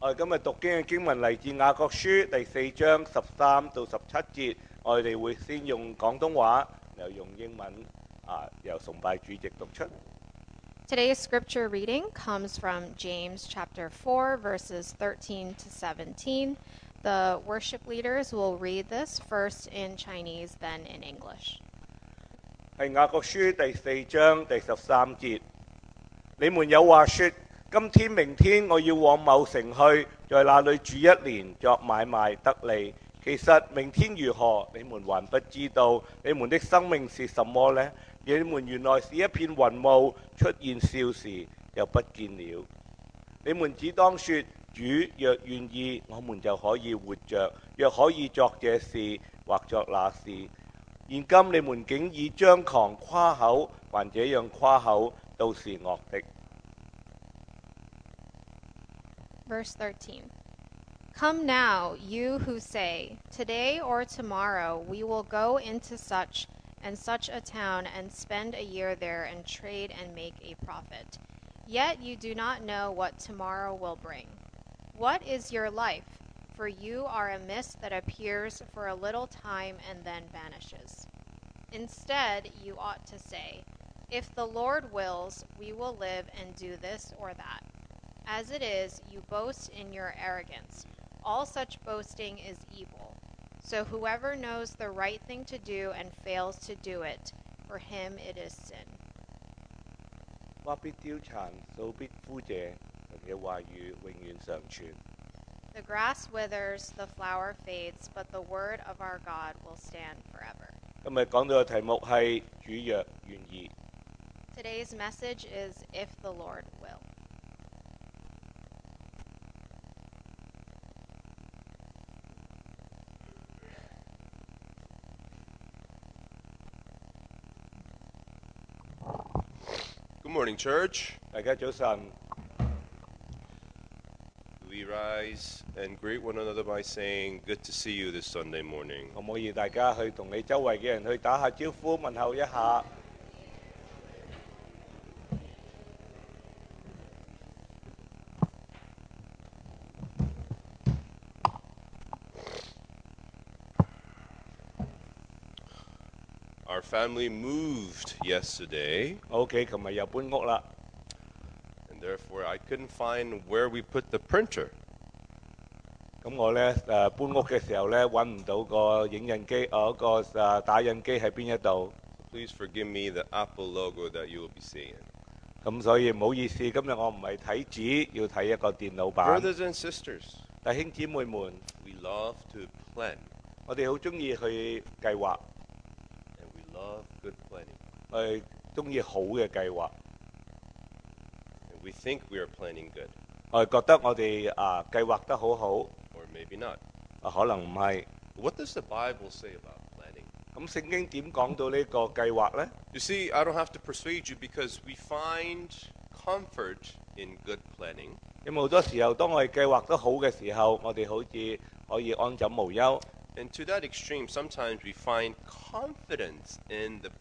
我哋今日讀經嘅經文嚟自雅各書第4章13到17節，我哋會先用廣東話，又用英文由崇拜主席讀出。 Today's scripture reading comes from James chapter 4, verses 13 to 17. The worship leaders will read this first in Chinese, then in English. 係雅各書第4章第13節，你們有話說，今天明天我要往某城去，在那裏住1年，作買賣得利。其實明天如何，你們還不知道。你們的生命是什麼呢？你們原來是一片雲霧，出現少時就不見了。你們只當說，主若願意，我們就可以活着；若可以作這事或作那事。現今你們竟以張狂誇口，還這樣誇口，都是惡的。 Verse 13. Come now, you who say, today or tomorrow we will go into such and such a town and spend a year there and trade and make a profit. Yet you do not know what tomorrow will bring. What is your life? For you are a mist that appears for a little time and then vanishes. Instead, you ought to say, if the Lord wills, we will live and do this or that. As it is, you boast in your arrogance. All such boasting is evil. So whoever knows the right thing to do and fails to do it, for him it is sin. 花必凋殘，草必枯謝，神嘅話語永遠常存。 The grass withers, the flower fades, but the word of our God will stand forever. 今日講到嘅題目係主若願意。 Today's message is if the Lord will. Good morning, church. 大家早晨， We rise and greet one another by saying, good to see you this Sunday morning. 可唔可以大家去同你周圍嘅人去打下招呼，問候一下？ Our family moved yesterday, 我屋企琴日又搬屋啦， and therefore I couldn't find where we put the printer. 咁我呢搬屋嘅時候呢，揾唔到個影印機，個打印機喺邊一度， Please forgive me the Apple logo that you will be seeing. 咁所以唔好意思，今日我唔係睇紙，要睇一個電腦版。 Brothers and sisters, 弟兄姊妹們， we love to plan, 我哋好中意去計劃， and we love good planning. 我哋中意好嘅計劃， And we think we are planning good, 我哋覺得我哋計劃得好好， or maybe not. 可能唔係。 What does the Bible say about planning? 咁聖經點講到呢個計劃呢？ You see, I don't have to persuade you because we find comfort in good planning. 因為好多時候，當我哋計劃得好嘅時候，我哋好似可以安枕無憂。 And to that extreme, sometimes we find confidence in the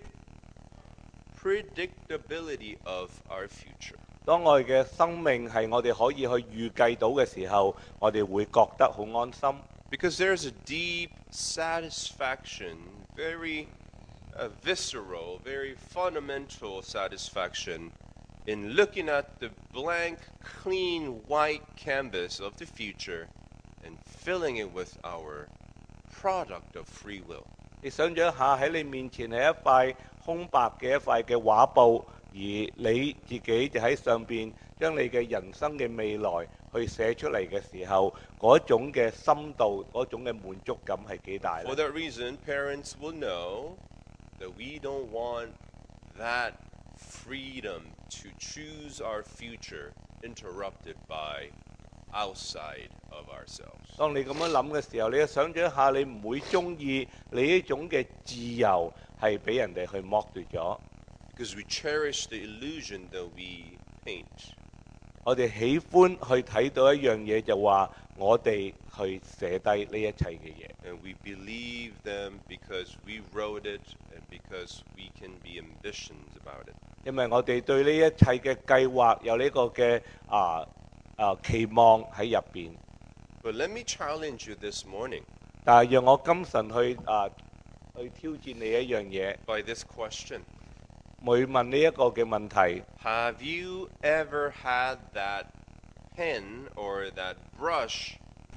predictability of our future. 當我哋嘅生命係我哋可以去預計到嘅時候，我哋會覺得好安心。 Because there's a deep satisfaction, very visceral, very fundamental satisfaction in looking at the blank, clean, white canvas of the future and filling it with our product of free will. 你想象一下，喺你面前係一塊空白嘅一塊嘅畫布，而你自己就喺上邊將你嘅人生嘅未來去寫出嚟嘅時候，嗰種嘅深度，嗰種嘅滿足感係幾大呢？ For that reason, parents will know that we don't want that freedom to choose our future interrupted by outside of ourselves. 當你咁樣諗嘅時候，你就想象一下，你唔會中意你呢種嘅自由係俾人哋去剝奪咗。 Because we cherish the illusion that we paint. 我哋喜歡去睇到一樣嘢，就話我哋去寫低呢一切嘅嘢。 And we believe them because we wrote it and because we can be ambitious about it. 因為我哋對呢一切嘅計劃有呢個嘅期望喺入邊。 But let me challenge you this morning 但係讓我今晨去挑戰你一樣嘢， by this question. 會問呢一個嘅問題。 Have you ever had that pen or that brush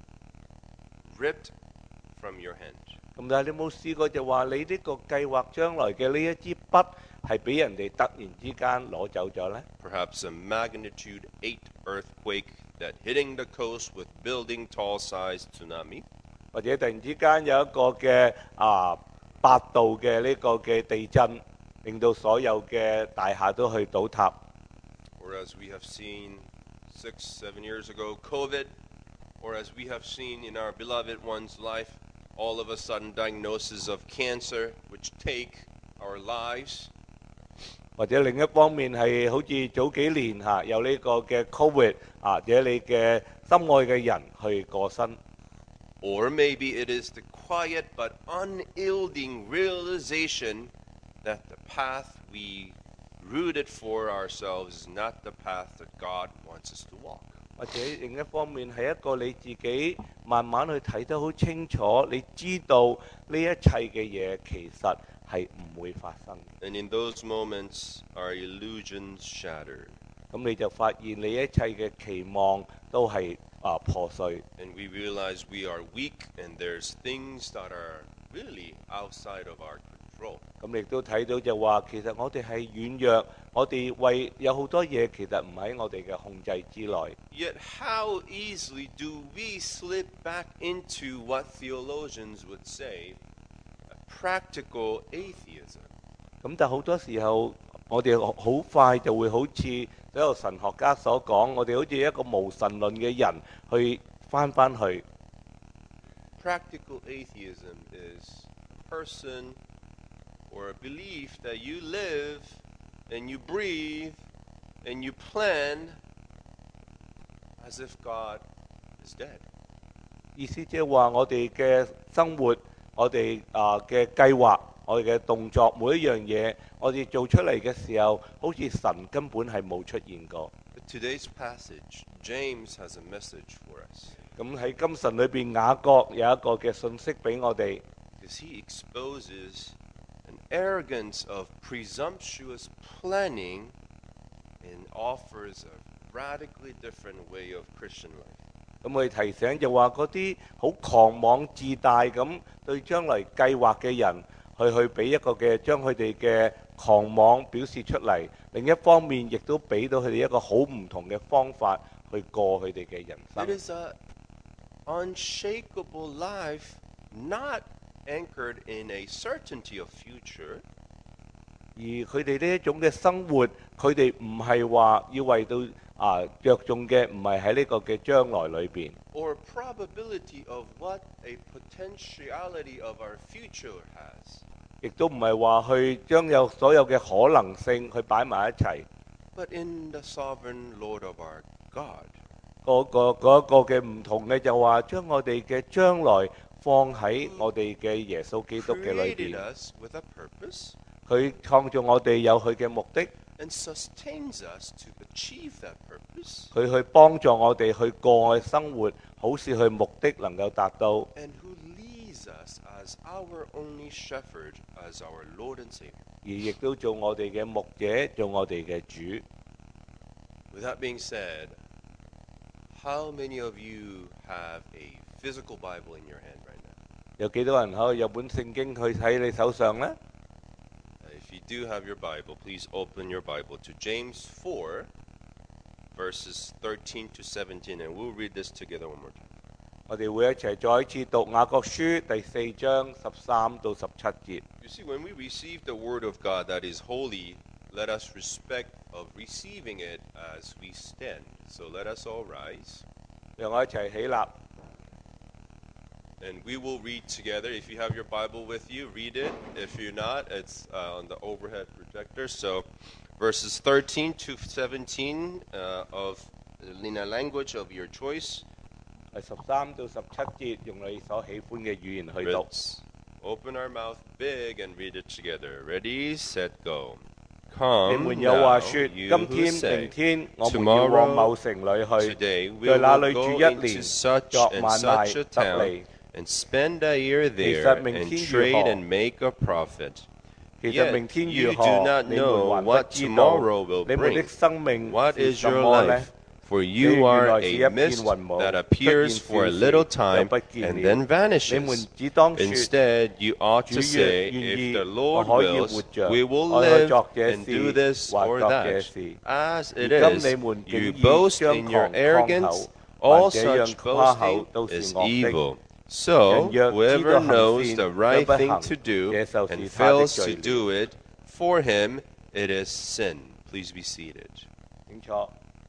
ripped from your hand? 咁但係你有冇試過就話你呢個計劃將來嘅呢一支筆係俾人哋突然之間攞走咗呢？ Perhaps a magnitude 8 earthquake that hitting the coast with building tall size tsunami? 或者突然之間有一個嘅8度嘅呢個嘅地震，令到所有嘅大廈都去倒塌。 Or as we have seen 6-7 years ago, COVID, or as we have seen in our beloved one's life, all of a sudden diagnosis of cancer which take our lives. 或者另一方面係好似早幾年有呢個嘅 Covid 或者你嘅心愛嘅人去過身。 Or maybe it is the quiet but unyielding realization that the path we rooted for ourselves is not the path that God wants us to walk. 或者另一方面係一個你自己慢慢去睇得好清楚，你知道呢一切嘅嘢其實係唔會發生。 And in those moments, our illusions shattered. 咁你就發現你一切嘅期望都係破碎。 And we realize we are weak and there's things that are really outside of our control. 咁亦都睇到就話，其實我哋係軟弱，我哋有好多嘢其實唔喺我哋嘅控制之內。 Yet how easily do we slip back into what theologians would say, a practical atheism? 咁但好多時候，我哋好快就會好似所有神學家所講，我哋好似一個無神論嘅人去返去。 Practical atheism is a person or a belief that you live and you breathe and you plan as if God is dead. 意思即係話，我哋嘅生活，我哋嘅計劃，我哋嘅動作，每一樣嘢，我哋做出嚟嘅時候，好似神根本係冇出現過。 But today's passage, James has a message for us. 咁喺今晨裏邊，雅各有一個嘅信息俾我哋。 Because he exposes an arrogance of presumptuous planning and offers a radically different way of Christian life. 咁佢提醒就話嗰啲好狂妄自大咁對將來計劃嘅人，去俾一個嘅將佢哋嘅狂妄表示出嚟。另一方面，亦都俾到佢哋一個好唔同嘅方法去過佢哋嘅人 It 生。 is an unshakable life, not anchored in a certainty of future, 而佢哋呢一種嘅生活，佢哋唔係話要為到着重嘅，唔係喺呢個嘅將來裏邊， or probability of what a potentiality of our future has. 亦都唔係話去將有所有嘅可能性去擺埋一齊。 But in the sovereign Lord of our God. 嗰一個嘅唔同嘅就話，將我哋嘅將來放喺我哋嘅耶穌基督嘅裏 Created 邊。 us with a purpose 佢創造我哋有佢嘅目的， and sustains us to achieve that purpose, 佢去幫助我哋去過我嘅生活，好使佢目的能夠達到。 and who leads us as our only shepherd, as our Lord and Savior. 而亦都做我哋嘅牧者，做我哋嘅主。 With that being said, how many of you have a physical Bible in your hand right now? 有幾多人可以有本聖經去喺你手上呢？ If you do have your Bible, please open your Bible to James 4, verses 13 to 17, and we'll read this together one more time. 我哋會一齊再一次讀雅各書第4章13到17節。 You see, when we receive the Word of God that is holy, let us respect of receiving it as we stand. So let us all rise, 讓我一齊起立。 and we will read together. If you have your Bible with you, read it. If you're not, it's on the overhead projector. So verses 13 to 17 of in a language of your choice. 係13到17節，用你所喜歡嘅語言去讀。 Let's open our mouth big and read it together. Ready, set, go. 你 Come 們有話 now, 說， you 今 who 天、明 say, 天，我們要往某城裏去， Today we 在那 will 裏住 go 一 into 年， such 作 and 買 such 賣 a 得 town 利。 and spend a year 其 there 實明 and 天如 trade 何？ and make a profit. 其實 Yet 明天如 you 何， do not 你們 know 還不 what 知道。 tomorrow will 你們的 bring. 生命 What 是 is 什 your 麼呢？ life? For 你 you 原 are 來是 a 一片 mist 雲霧， that 出 appears 現 for a 少 little 時，又 time 不見 and 了。 then 你們 vanishes. 只當說， Instead, you ought 主 to 若 say, 願 if 意， the 我 Lord 可以活 wills, 着， we will 我可以 live 作這 and do 事， this 或 or 作這 that. 事。 As 如 it 今 is, 你們 you 竟然 boast 張 in your 狂誇口， arrogance. All 凡這樣 such 誇口 boasting 都是 is 惡的。 evil. So, 人若知 whoever 道行 knows 善， the 卻 right 不 thing 行， to do 這就是 and 他的 fails 罪 to 了。 do it, for him it is sin. Please be seated. 請坐。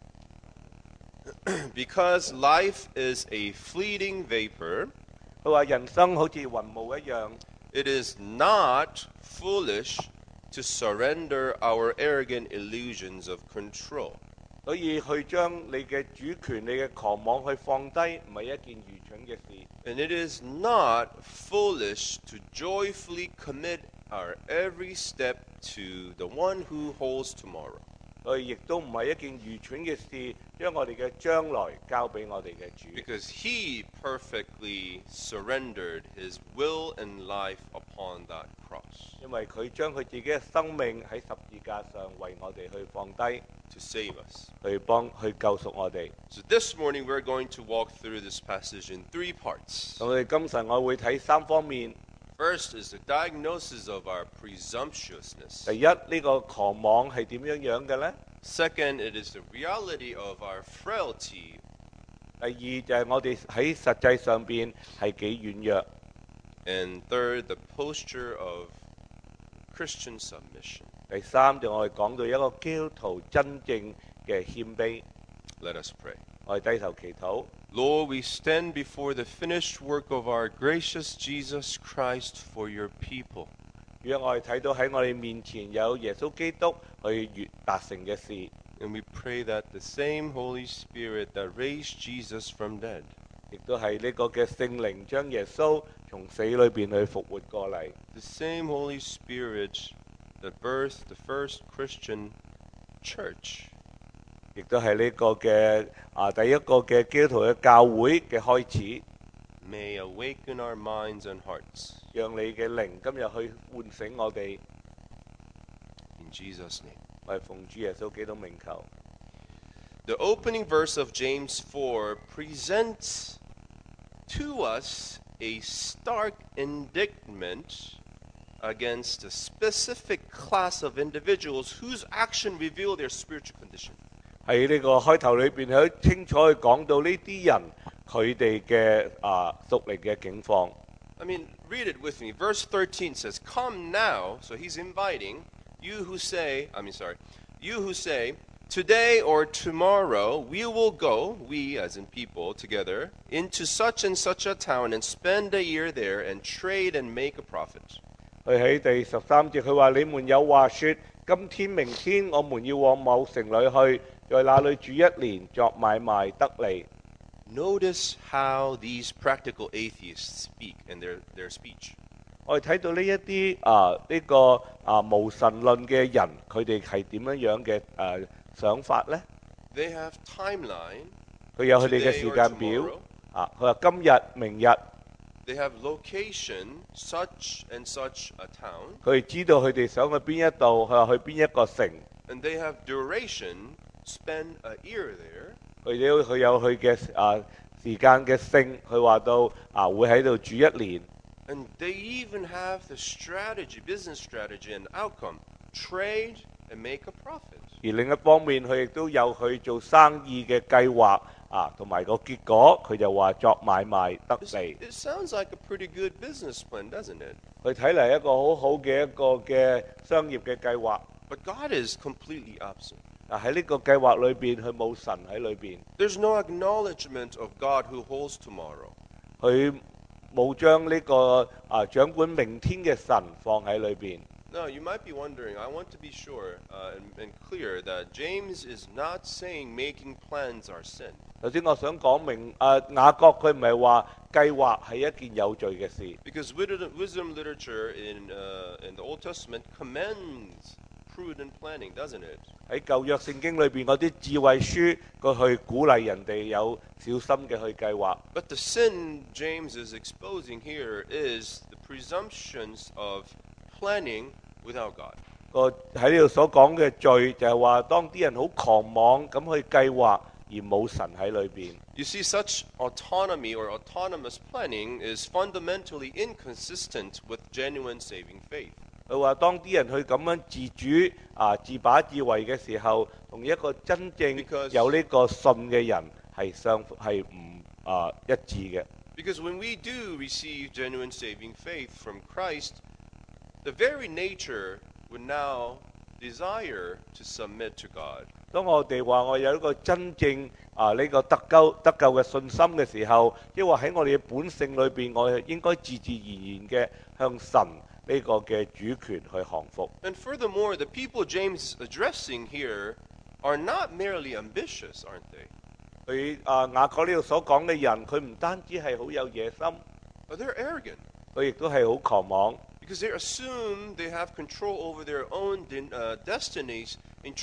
Because life is a fleeting vapor, 佢話人生好似雲霧一樣， it is not foolish to surrender our arrogant illusions of control. 所以去將你嘅主權、你嘅狂妄去放低，唔係一件愚蠢嘅事。 And it is not foolish to joyfully commit our every step to the one who holds tomorrow. 所以亦都唔係一件愚蠢嘅事，將我哋嘅將來交俾我哋嘅主。 Because he perfectly surrendered his will and life upon that cross 因為佢將佢自己嘅生命喺十字架上為我哋去放低， to save us. 去救贖我哋。 So this morning we're going to walk through this passage in 3 parts. 我哋今晨我會睇3方面。 First is the diagnosis of our presumptuousness. 第一，呢個狂妄係點樣嘅呢？ Second, it is the reality of our frailty. 第二就係我哋喺實際上邊係幾軟弱。 And third, the posture of Christian submission. 第三就我哋講到一個基督徒真正嘅謙卑。 Let us pray. 我哋低頭祈禱。 Lord, we stand before the finished work of our gracious Jesus Christ for your people. 如果我哋睇到喺我哋面前有耶穌基督去達成嘅事， And we pray that the same Holy Spirit that raised Jesus from dead 亦都係呢個嘅聖靈將耶穌從死裏邊去復活過嚟。 the same Holy Spirit that birthed the first Christian church 亦都係呢個嘅第一個嘅基督徒嘅教會嘅開始， may awaken our minds and hearts. 讓你嘅靈今日去喚醒我哋， In Jesus' name. 我係奉主耶穌基督名求。 The opening verse of James 4 presents to us a stark indictment against a specific class of individuals whose action reveal their spiritual condition. 喺呢個開頭裏邊，佢清楚去講到呢啲人佢哋嘅屬靈嘅境況。 I mean, read it with me. Verse 13 says, Come now. So he's inviting you who say, today or tomorrow we will go, we as in people together, into such and such a town and spend a year there and trade and make a profit. 佢喺第13節，佢話：你們有話說，今天、明天我們要往某城裏去，在那裏住1年，作買賣得利。 Notice how these practical atheists speak in their speech. 我哋睇到呢一啲呢個無神論嘅人，佢哋係點樣嘅想法呢？ They have timeline. 佢有佢哋嘅 Today 時 or 間表 tomorrow. 佢話今日、明日， They have location, such and such a town. 佢哋知道佢哋想去邊一度，佢話去邊一個城， And they have duration, spend a year there. 佢有佢嘅時間嘅性，佢話到會喺度住1年。 And they even have the strategy, business strategy and outcome. Trade and make a profit. 而另一方面，佢亦都有佢做生意嘅計劃同埋個結果，佢就話作買賣得利。 It sounds like a pretty good business plan, doesn't it? 佢睇嚟一個好好嘅一個嘅商業嘅計劃。 But God is completely absent. 喺呢個計劃裏邊，佢冇神喺裏邊， There's no acknowledgement of God who holds tomorrow. 佢冇將呢個掌管明天嘅神放喺裏邊。 Now, you might be wondering, I want to be sure and clear that James is not saying making plans are sin. 頭先我想講明，雅各佢唔係話計劃係一件有罪嘅事， Because wisdom literature in the Old Testament commends prudent planning, doesn't it? 喺舊約聖經裏邊嗰啲智慧書，佢去鼓勵人哋有小心嘅去計劃。 But the sin James is exposing here is the presumptions of planning without God. 個喺呢度所講嘅罪就係話，當啲人好狂妄咁去計劃，而冇神喺裏邊。 You see, such autonomy or autonomous planning is fundamentally inconsistent with genuine saving faith. 佢話當啲人去咁樣自主自把自為嘅時候，同一個真正 Because- 有呢個信嘅人係唔一致嘅。 Because when we do receive genuine saving faith from Christ, the very nature would now desire to submit to God. 當我哋話我有一個真正呢個得救嘅信心嘅時候，即係話喺我哋嘅本性裏邊，我係應該自然嘅向神呢個嘅主權去降服。 And furthermore, the people James is addressing here are not merely ambitious, aren't they? 佢雅各呢度所講嘅人，佢唔單止係好有野心， But they're arrogant 佢亦都係好狂妄。 because they assume they have control over their own destinies in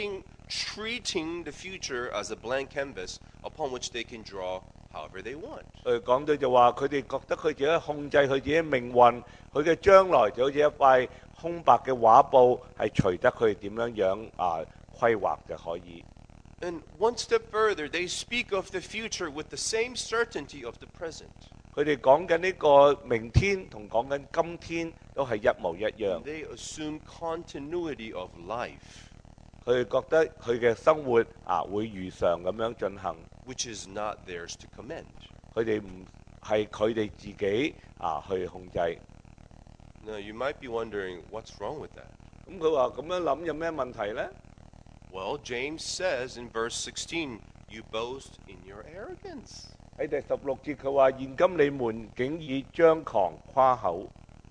treating the future as a blank canvas upon which they can draw however they want. 佢講到就話，佢哋覺得佢自己控制佢自己命運，佢嘅將來就好似一塊空白嘅畫布，係隨得佢點樣規劃就可以。 And one step further, they speak of the future with the same certainty of the present. 佢哋講緊呢個明天同講緊今天都係一模一樣。 They assume continuity of life, 佢哋覺得佢嘅生活會如常咁樣進行， which is not theirs to commend. 佢哋唔係佢哋自己去控制。 Now, you might be wondering, what's wrong with that? 咁佢話咁樣諗有咩問題呢？ Well, James says in verse 16, you boast in your arrogance. 喺第16節佢話：現今你們竟以張狂誇口。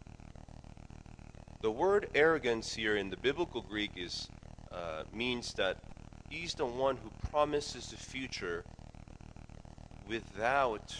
The word arrogance here in the biblical Greek means that he's the one who promises the future without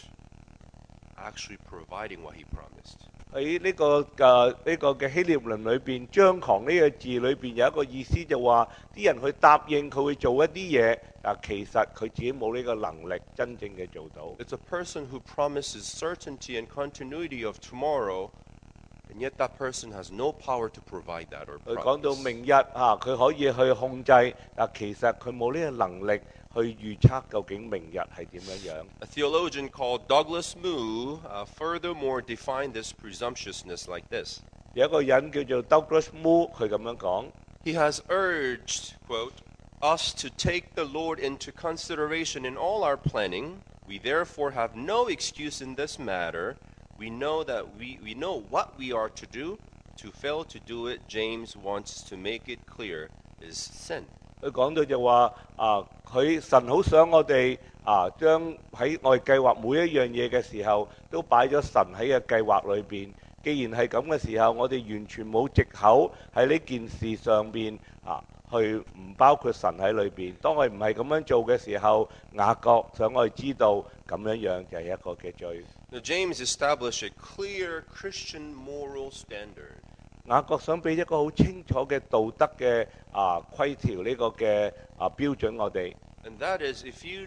actually providing what he promised. 喺呢個嘅希臘文裏邊，張狂呢個字裏邊有一個意思，就話啲人去答應佢會做一啲嘢，但其實佢自己冇呢個能力真正嘅做到。 It's a person who promises certainty and continuity of tomorrow, and yet that person has no power to provide that or 佢講到 promise. 明日佢可以去控制，但其實佢冇呢個能力去預測究竟明日係點樣樣。 A theologian called Douglas Moo furthermore defined this presumptuousness like this. 有一個人叫做 Douglas Moo， 佢咁樣講。 He has urged, quote, us to take the Lord into consideration in all our planning. We therefore have no excuse in this matter. We know that we know what we are to do. To fail to do it, James wants to make it clear, is sin. 佢講到就話神好想我哋將喺我哋計劃每一樣嘢嘅時候，都擺咗神喺嘅計劃裏邊。既然係咁嘅時候，我哋完全冇藉口喺呢件事上邊去唔包括神喺裏邊。當我哋唔係咁樣做嘅時候，雅各想我哋知道咁樣樣就係一個嘅罪。 Now, James established a clear Christian moral standard. 雅各想俾一個好清楚嘅道德嘅規條呢個嘅標準我哋。 And that is, if you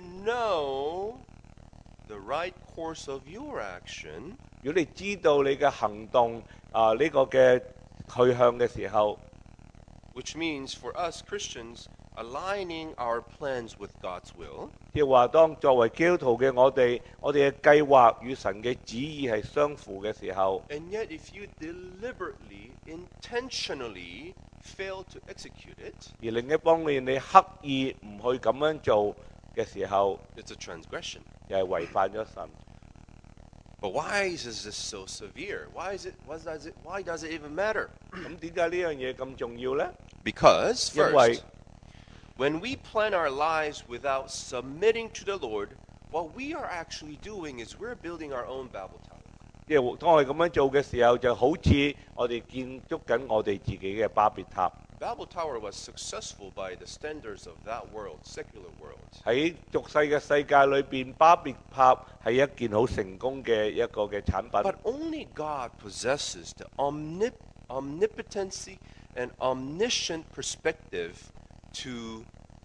know the right course of your action, 如果你知道你嘅行動呢個嘅去向嘅時候， which means for us Christians, aligning our plans with God's will, 即係話當作為基督徒嘅我哋嘅計劃與神嘅旨意係相符嘅時候， and yet if you deliberately, intentionally fail to execute it, 而另一方面你刻意唔去咁樣做嘅時候， it's a transgression. 又係違反咗神。 But why is this so severe? Why does it even matter? 咁點解呢樣嘢咁重要呢？ Because 因為 first, when we plan our lives without submitting to the Lord, what we are actually doing is we're building our own Babel Tower. 即係當我哋咁樣做嘅時候，就好似我哋建築緊我哋自己嘅巴別塔。 Babel Tower was successful by the standards of that world, secular world. 喺俗世嘅世界裏邊，巴別塔係一件好成功嘅一個嘅產品。 But only God possesses the omnipotency an omniscient perspective to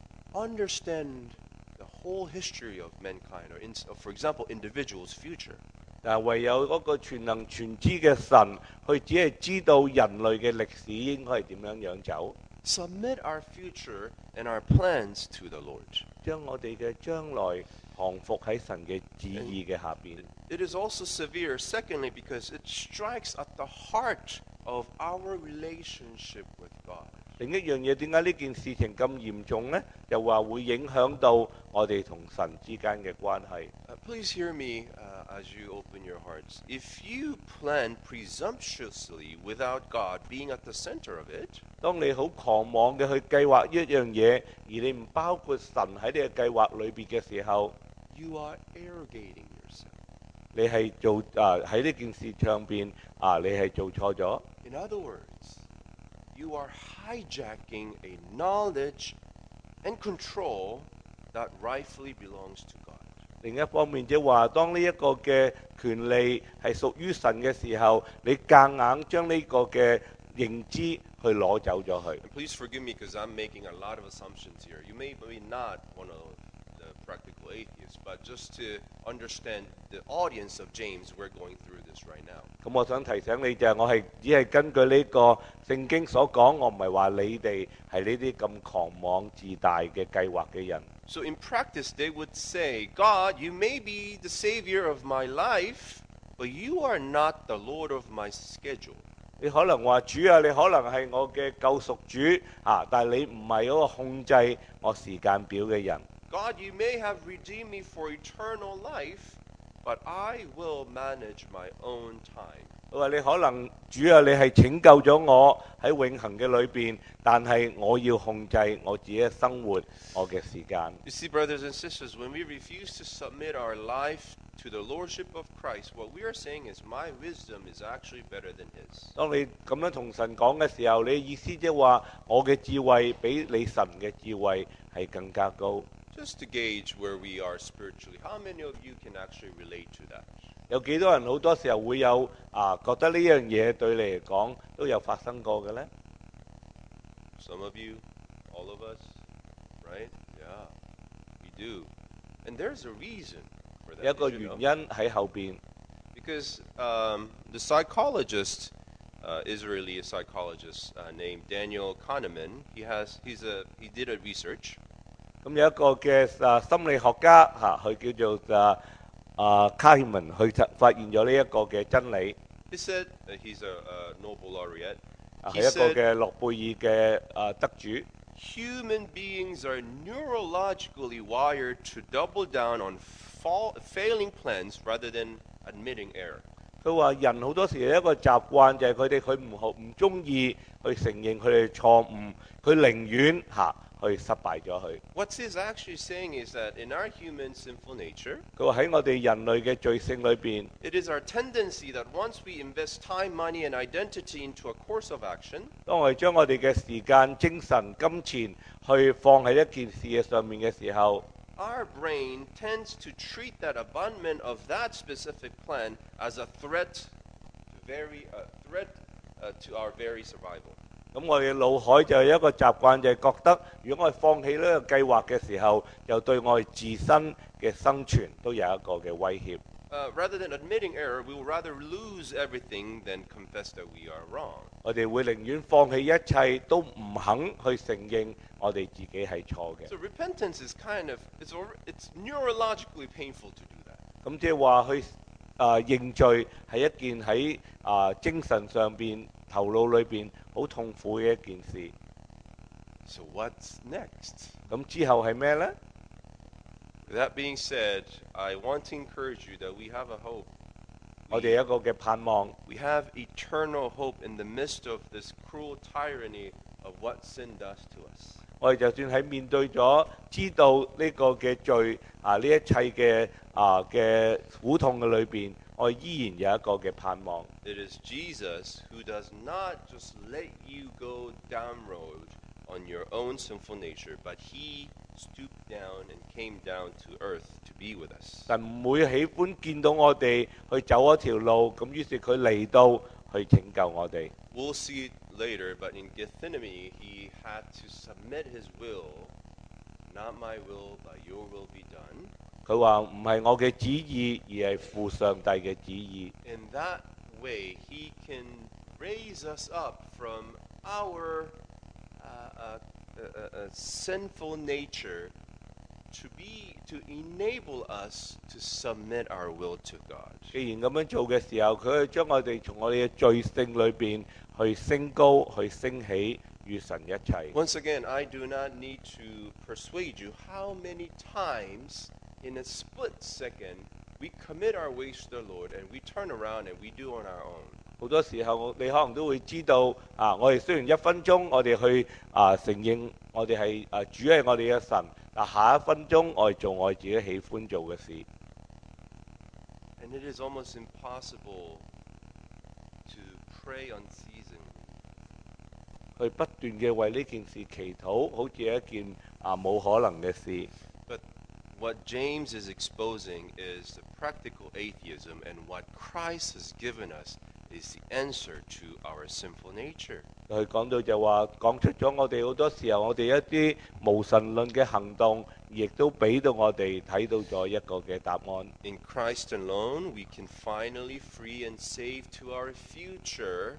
understand the whole history of mankind, or for example, individuals' future. 但係唯有嗰個全能全知嘅神，佢只係知道人類嘅歷史應該係點樣走， Submit our future and our plans to the Lord. 將我哋嘅將來降服喺神嘅旨意嘅下邊。 It is also severe, secondly, because it strikes at the heart of our relationship with God. 另一樣嘢，點解呢件事情咁嚴重呢？就話會影響到我哋同神之間嘅關係。 Please hear me as you open your hearts. If you plan presumptuously without God being at the center of it, 當你好狂妄嘅去計劃一樣嘢，而你唔包括神喺你嘅計劃裏邊嘅時候， you are arrogating yourself. 你係做喺呢件事上邊你係做錯咗。 In other words, you are hijacking a knowledge and control that rightfully belongs to God. 另一方面，即係話，當呢一個嘅權利係屬於神嘅時候，你夾硬將呢個嘅認知去攞走咗去。 And please forgive me because I'm making a lot of assumptions here. You may be not one of the practical atheists, but just to understand the audience of James, we're going through this right now. 咁我想提醒你就係，我係只係根據呢個聖經所講，我唔係話你哋係呢啲咁狂妄自大嘅計劃嘅人。 So in practice, they would say, God, you may be the savior of my life, but you are not the Lord of my schedule. 你可能話主啊，你可能係我嘅救贖主但係你唔係嗰個控制我時間表嘅人。 God, you may have redeemed me for eternal life, but I will manage my own time. 佢話你可能主啊，你係拯救咗我喺永恆嘅裏邊，但係我要控制我自己嘅生活，我嘅時間。 You see, brothers and sisters, when we refuse to submit our life to the lordship of Christ, what we are saying is my wisdom is actually better than his. 當你咁樣同神講嘅時候，你嘅意思即係話我嘅智慧比你神嘅智慧係更加高。 Just to gauge where we are spiritually, how many of you can actually relate to that? 有幾多人好多時候會有覺得呢樣嘢對你嚟講都有發生過嘅呢？ Some of you, all of us, right? Yeah, we do. And there's a reason for that. 有一個 did 原 you know? 因喺後邊。 Because the psychologist, Israeli psychologist named Daniel Kahneman, he did a research. 咁有一個嘅心理學家佢叫做卡爾文，佢就發現咗呢一個嘅真理， He said he's a Nobel laureate. 係 He 一個 said 嘅諾貝爾嘅得主。 human beings are neurologically wired to double down on failing plans rather than admitting error. 佢話人好多時有一個習慣，就係佢唔中意去承認佢哋錯誤，佢寧願去失敗咗佢。 What he's actually saying is that in our human sinful nature, 佢話喺我哋人類嘅罪性裏邊， it is our tendency that once we invest time, money, and identity into a course of action, 當我哋將我哋嘅時間、精神、金錢去放喺一件事嘅上面嘅時候， our brain tends to treat that abandonment of that specific plan as a threat to our very survival. 咁我哋腦海就有一個習慣，就係覺得如果我哋放棄呢個計劃嘅時候，就對我哋自身嘅生存都有一個嘅威脅。 Rather than admitting error, we will rather lose everything than confess that we are wrong. 我哋會寧願放棄一切，都唔肯去承認我哋自己係錯嘅。 So repentance is it's neurologically painful to do that. 咁即係話去認罪係一件喺精神上邊、頭腦裏邊好痛苦嘅一件事。 So what's next? 咁之後係咩呢？ That being said, I want to encourage you that we have a hope. 我哋有一個嘅盼望， We have eternal hope in the midst of this cruel tyranny of what sin does to us. 我哋就算喺面對咗知道呢個嘅罪呢一切嘅苦痛嘅裏邊，我哋依然有一個嘅盼望。 It is Jesus who does not just let you go down road on your own sinful nature, but he stooped down and came down to earth to be with us. 神唔會喜歡見到我哋去走一條路，咁於是佢嚟到去拯救我哋。 We'll see it later, but in Gethsemane, he had to submit his will. Not my will, but your will be done. 佢話唔係我嘅旨意，而係父上帝嘅旨意。 In that way, he can raise us up from our sinful nature to enable us to submit our will to God. 既然咁樣做嘅時候，佢可以將我哋從我哋嘅罪性裏邊去升高、去升起，與神一齊。 Once again, I do not need to persuade you how many times in a split second we commit our ways to the Lord and we turn around and we do on our own. 好多時候，你可能都會知道我哋雖然1分鐘我哋去承認我哋係主係我哋嘅神，但下1分鐘我哋做我哋自己喜歡做嘅事。 And it is almost impossible to pray unceasingly. 去不斷嘅為呢件事祈禱，好似係一件冇可能嘅事。 But what James is exposing is the practical atheism, and what Christ has given us is the answer to our sinful nature. 佢講到就話講出咗我哋好多時候我哋一啲無神論嘅行動，亦都俾到我哋睇到咗一個嘅答案。 In Christ alone, we can finally free and save to our future.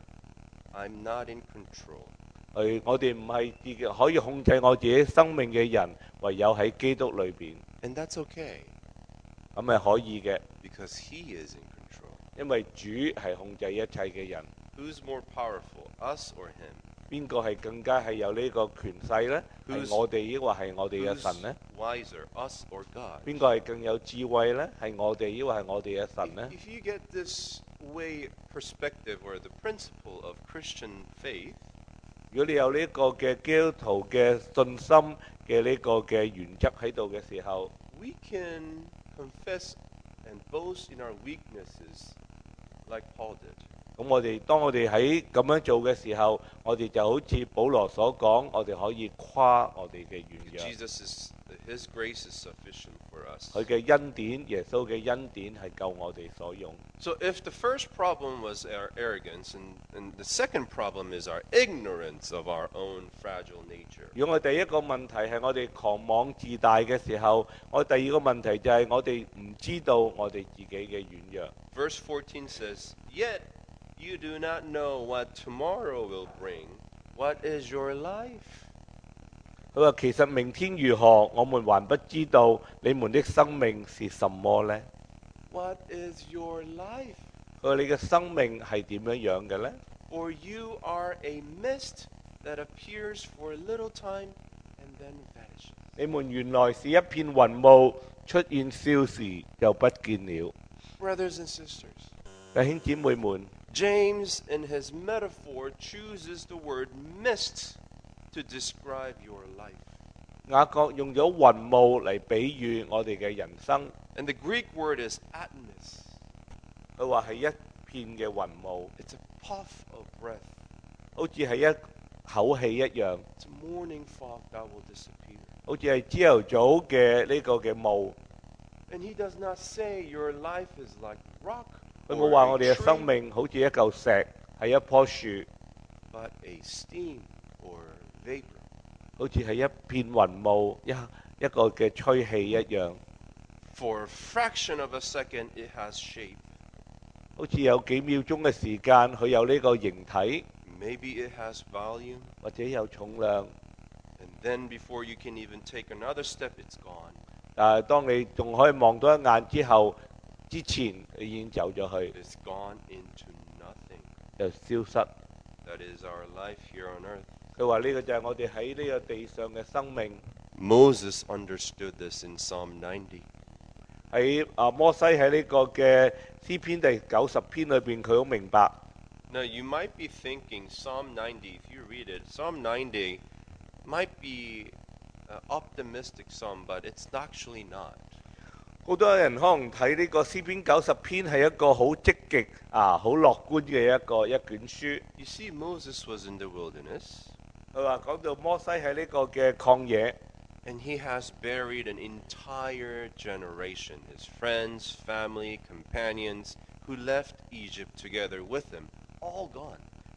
I'm not in control. 我哋唔係自己可以控制我自己生命嘅人，唯有喺基督裏邊， And that's okay, 咁係可以嘅， because He is in control. 因為主係控制一切嘅人。 Who's more powerful, us or Him? 邊個係更加係有呢個權勢呢？係我哋抑或係我哋嘅 Who's 神呢？ wiser, us or God? 邊個係更有智慧呢？係我哋抑或係我哋嘅神呢？ If you get this way perspective or the principle of Christian faith, 如果你有呢個嘅基督徒嘅信心嘅呢個嘅原則喺度嘅時候， we can confess and boast in our weaknesses like Paul did. 咁當我哋喺咁樣做嘅時候，我哋就好似保羅所講，我哋可以誇我哋嘅軟弱。 His grace is sufficient for us. 佢嘅恩典，耶穌嘅恩典係夠我哋所用。 So if the first problem was our arrogance, and the second problem is our ignorance of our own fragile nature. 如果我第一個問題係我哋狂妄自大嘅時候，我第二個問題就係我哋唔知道我哋自己嘅軟弱。 Verse 14 says, Yet you do not know what tomorrow will bring. What is your life? 佢話其實明天如何，我們還不知道。你們的生命是什麼呢？ What is your life? 佢話你嘅生命係點樣樣嘅呢？ For you are a mist that appears for a little time and then vanishes. 你們原來是一片雲霧，出現少時就不見了。 Brothers and sisters, 弟兄姊妹們， James in his metaphor chooses the word mist to describe your life. 雅各用咗雲霧嚟比喻我哋嘅人生。 And the Greek word is atmos. 佢話係一片嘅雲霧， It's a puff of breath. 好似係一口氣一樣， It's a morning fog that will disappear. 好似係朝頭早嘅呢個嘅霧。 And he does not say your life is like rock 佢 or 冇話 a 我哋嘅 tree, 生命好似一嚿石，係一棵樹， but a steam or vapor. 好似係一片雲霧，一個嘅吹氣一樣， For a fraction of a second, it has shape. 好似有幾秒鐘嘅時間，佢有呢個形體， Maybe it has volume. 或者有重量。 And then before you can even take another step, it's gone. 但係當你仲可以望到一眼之前佢已經走咗去， It's gone into nothing. 就消失。 That is our life here on earth. 佢話呢個就係我哋喺呢個地上嘅生命。 Moses understood this in Psalm 90. 喺摩西喺呢個嘅詩篇第90篇裏邊，佢好明白。 Now, you might be thinking Psalm 90, if you read it, Psalm 90 might be an optimistic psalm, but it's actually not. 好多人可能睇呢個詩篇90篇係一個好積極好樂觀嘅一卷書。 You see, Moses was in the wilderness, 佢話講到摩西喺呢個嘅曠野， and he has buried an entire generation, his friends, family, companions, who left Egypt together with him, all gone.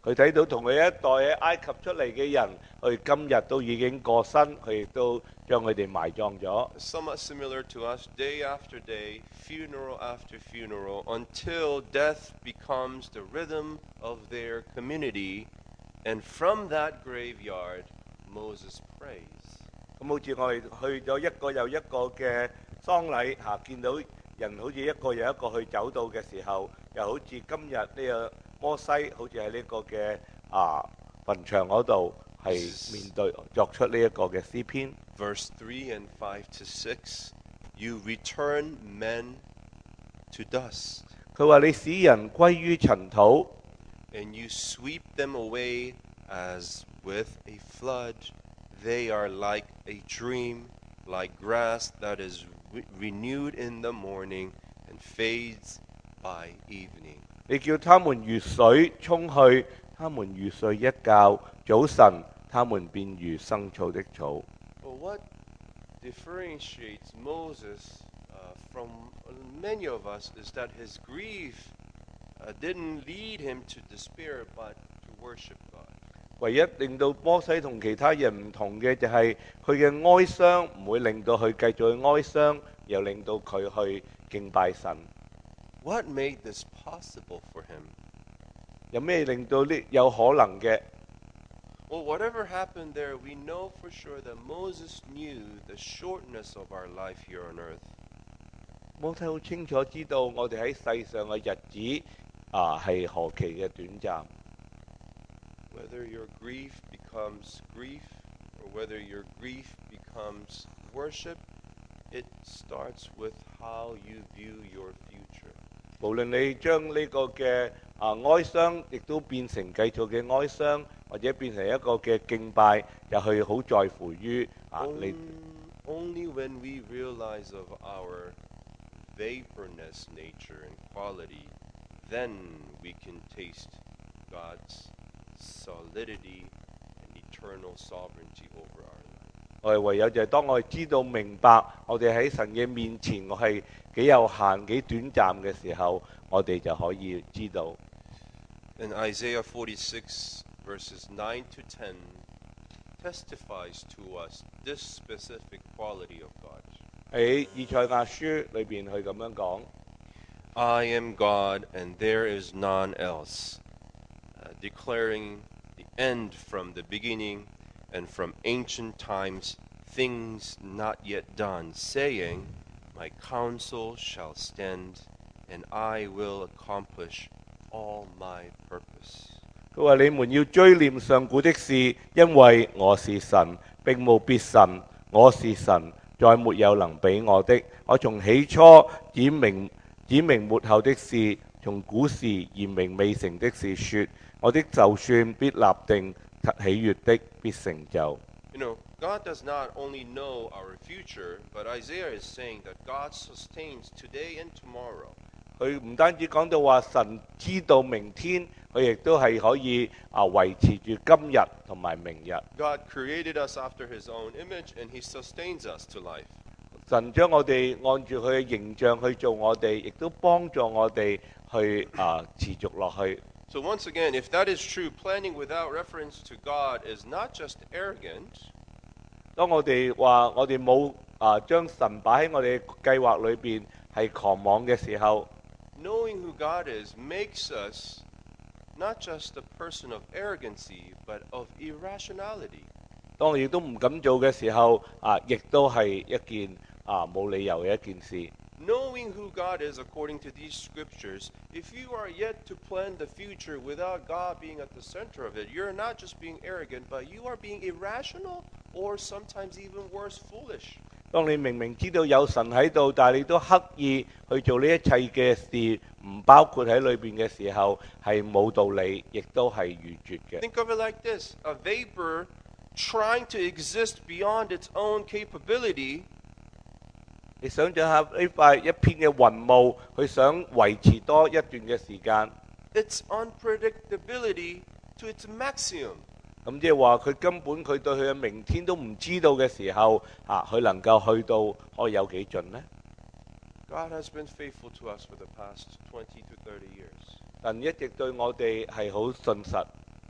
佢睇到同佢一代喺埃及出嚟嘅人，佢今日都已經過身，佢亦都將佢哋埋葬咗。 Somewhat similar to us, day after day, funeral after funeral, until death becomes the rhythm of their community, and from that graveyard, Moses prays. 咁好似我哋去咗一個又一個嘅喪禮嚇，見到人好似一個又一個去走到嘅時候，又好似今日呢個摩西，好似喺呢個嘅墳場嗰度係面對作出呢一個嘅詩篇。 Verse 3 and 5 to 6, you return men to dust, 佢話你使人歸於塵土， and you sweep them away as with a flood. They are like a dream, like grass that is renewed in the morning and fades by evening. 你叫他們如水沖去，他們如睡一覺，早晨他們便如生草的草。 But what differentiates Moses from many of us is that his grief didn't lead him to despair, but to worship God. 唯一令到摩西同其他人唔同嘅就係佢嘅哀傷唔會令到佢繼續去哀傷，又令到佢去敬拜神。 What made this possible for him? 有咩令到呢有可能嘅？ Well, whatever happened there, we know for sure that Moses knew the shortness of our life here on earth. 摩西好清楚知道我哋喺世上嘅日子係何其嘅短暫。 Whether your grief becomes grief or whether your grief becomes worship, it starts with how you view your future. 無論你將呢個嘅哀傷，亦都變成繼續嘅哀傷，或者變成一個嘅敬拜，就去好在乎於你。 Only when we realize of our vaporness nature and quality, then we can taste God's solidity and eternal sovereignty over our life. 我哋唯有就係當我哋知道明白，我哋喺神嘅面前，我係幾有限、幾短暫嘅時候，我哋就可以知道。 And Isaiah 46 verses 9 to 10 testifies to us this specific quality of God. 喺以賽亞書裏邊，佢咁樣講： I am God and there is none else, declaring the end from the beginning and from ancient times things not yet done, saying, My counsel shall stand and I will accomplish all my purpose. 佢話：你們要追念上古的事，因為我是神，並無別神。我是神，再沒有能比我的。我從起初指明末後的事，從古時言明未成的事說，我的就算必立定，喜悅的必成就。 You know, God does not only know our future, but Isaiah is saying that God sustains today and tomorrow. 佢唔單止講到話神知道明天，佢亦都係可以維持住今日同埋明日。 God created us after His own image, and He sustains us to life. 神將我哋按住佢嘅形象去做我哋，亦都幫助我哋去持續落去。 So once again, if that is true, planning without reference to God is not just arrogant, 當我哋話我哋冇將神擺喺我哋嘅計劃裏邊係狂妄嘅時候， knowing who God is makes us not just a person of arrogancy, but of irrationality. 當我亦都唔敢做嘅時候，亦都係一件冇理由嘅一件事。 Knowing who God is according to these scriptures, if you are yet to plan the future without God being at the center of it, you're not just being arrogant, but you are being irrational or sometimes even worse, foolish. 當你明明知道有神喺度，但係你都刻意去做呢一切嘅事，唔包括喺裏邊嘅時候，係冇道理，亦都係愚拙嘅。 Think of it like this: a vapor trying to exist beyond its own capability. 你想象下呢塊一片嘅雲霧，佢想維持多一段嘅時間， Its unpredictability to its maximum. 咁即係話佢根本佢對佢嘅明天都唔知道嘅時候，佢能夠去到可以有幾盡呢？ God has been faithful to us for the past 20 to 30 years. 神一直對我哋係好信實。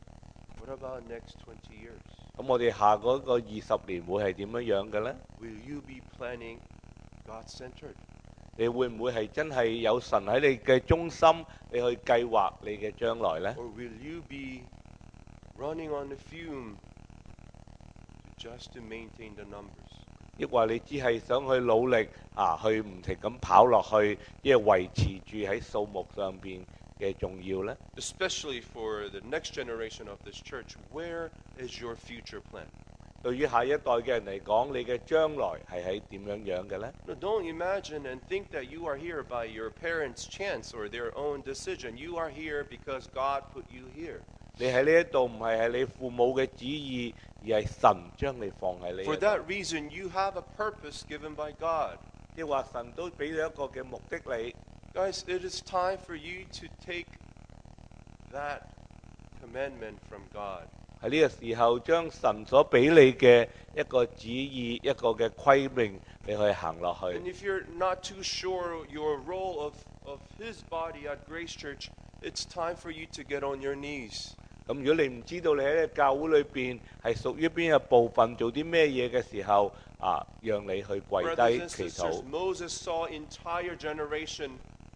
What about next 20 years? 咁我哋下嗰個20年會係點樣樣嘅呢？ Will you be planning God-centered? 你會唔會係真係有神喺你嘅中心，你去計劃你嘅將來呢？ Or will you be running on the fume just to maintain the numbers? 抑或你只係想去努力去唔停咁跑落去，即係維持住喺數目上邊嘅重要呢？ Especially for the next generation of this church, where is your future plan? 對於下一代嘅人嚟講，你嘅將來係喺點樣樣嘅呢？ No, don't imagine and think that you are here by your parents' chance or their own decision. You are here because God put you here. 你喺呢一度唔係你父母嘅旨意，而係神將你放喺呢一 For 度。 that reason, you have a purpose given by God. 即係話神都俾咗一個嘅目的你。 Guys, it is time for you to take that commandment from God. 喺呢個時候，將神所俾你嘅一個旨意、一個嘅規命，你去行落 And 去。 if you're not too sure your role of His body at Grace Church, it's time for you to get on your knees. 咁如果你唔知道你喺呢個教會裏邊係屬於邊一部分，做啲咩嘢嘅時候，讓你去跪 Brothers 低 and 祈 sisters, 禱。 Moses saw entire generation.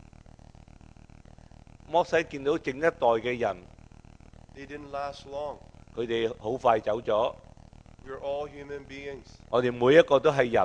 摩西見到整一代嘅人， They didn't last long. 佢哋好快走咗。 We're all human beings. 我哋每一個都係人。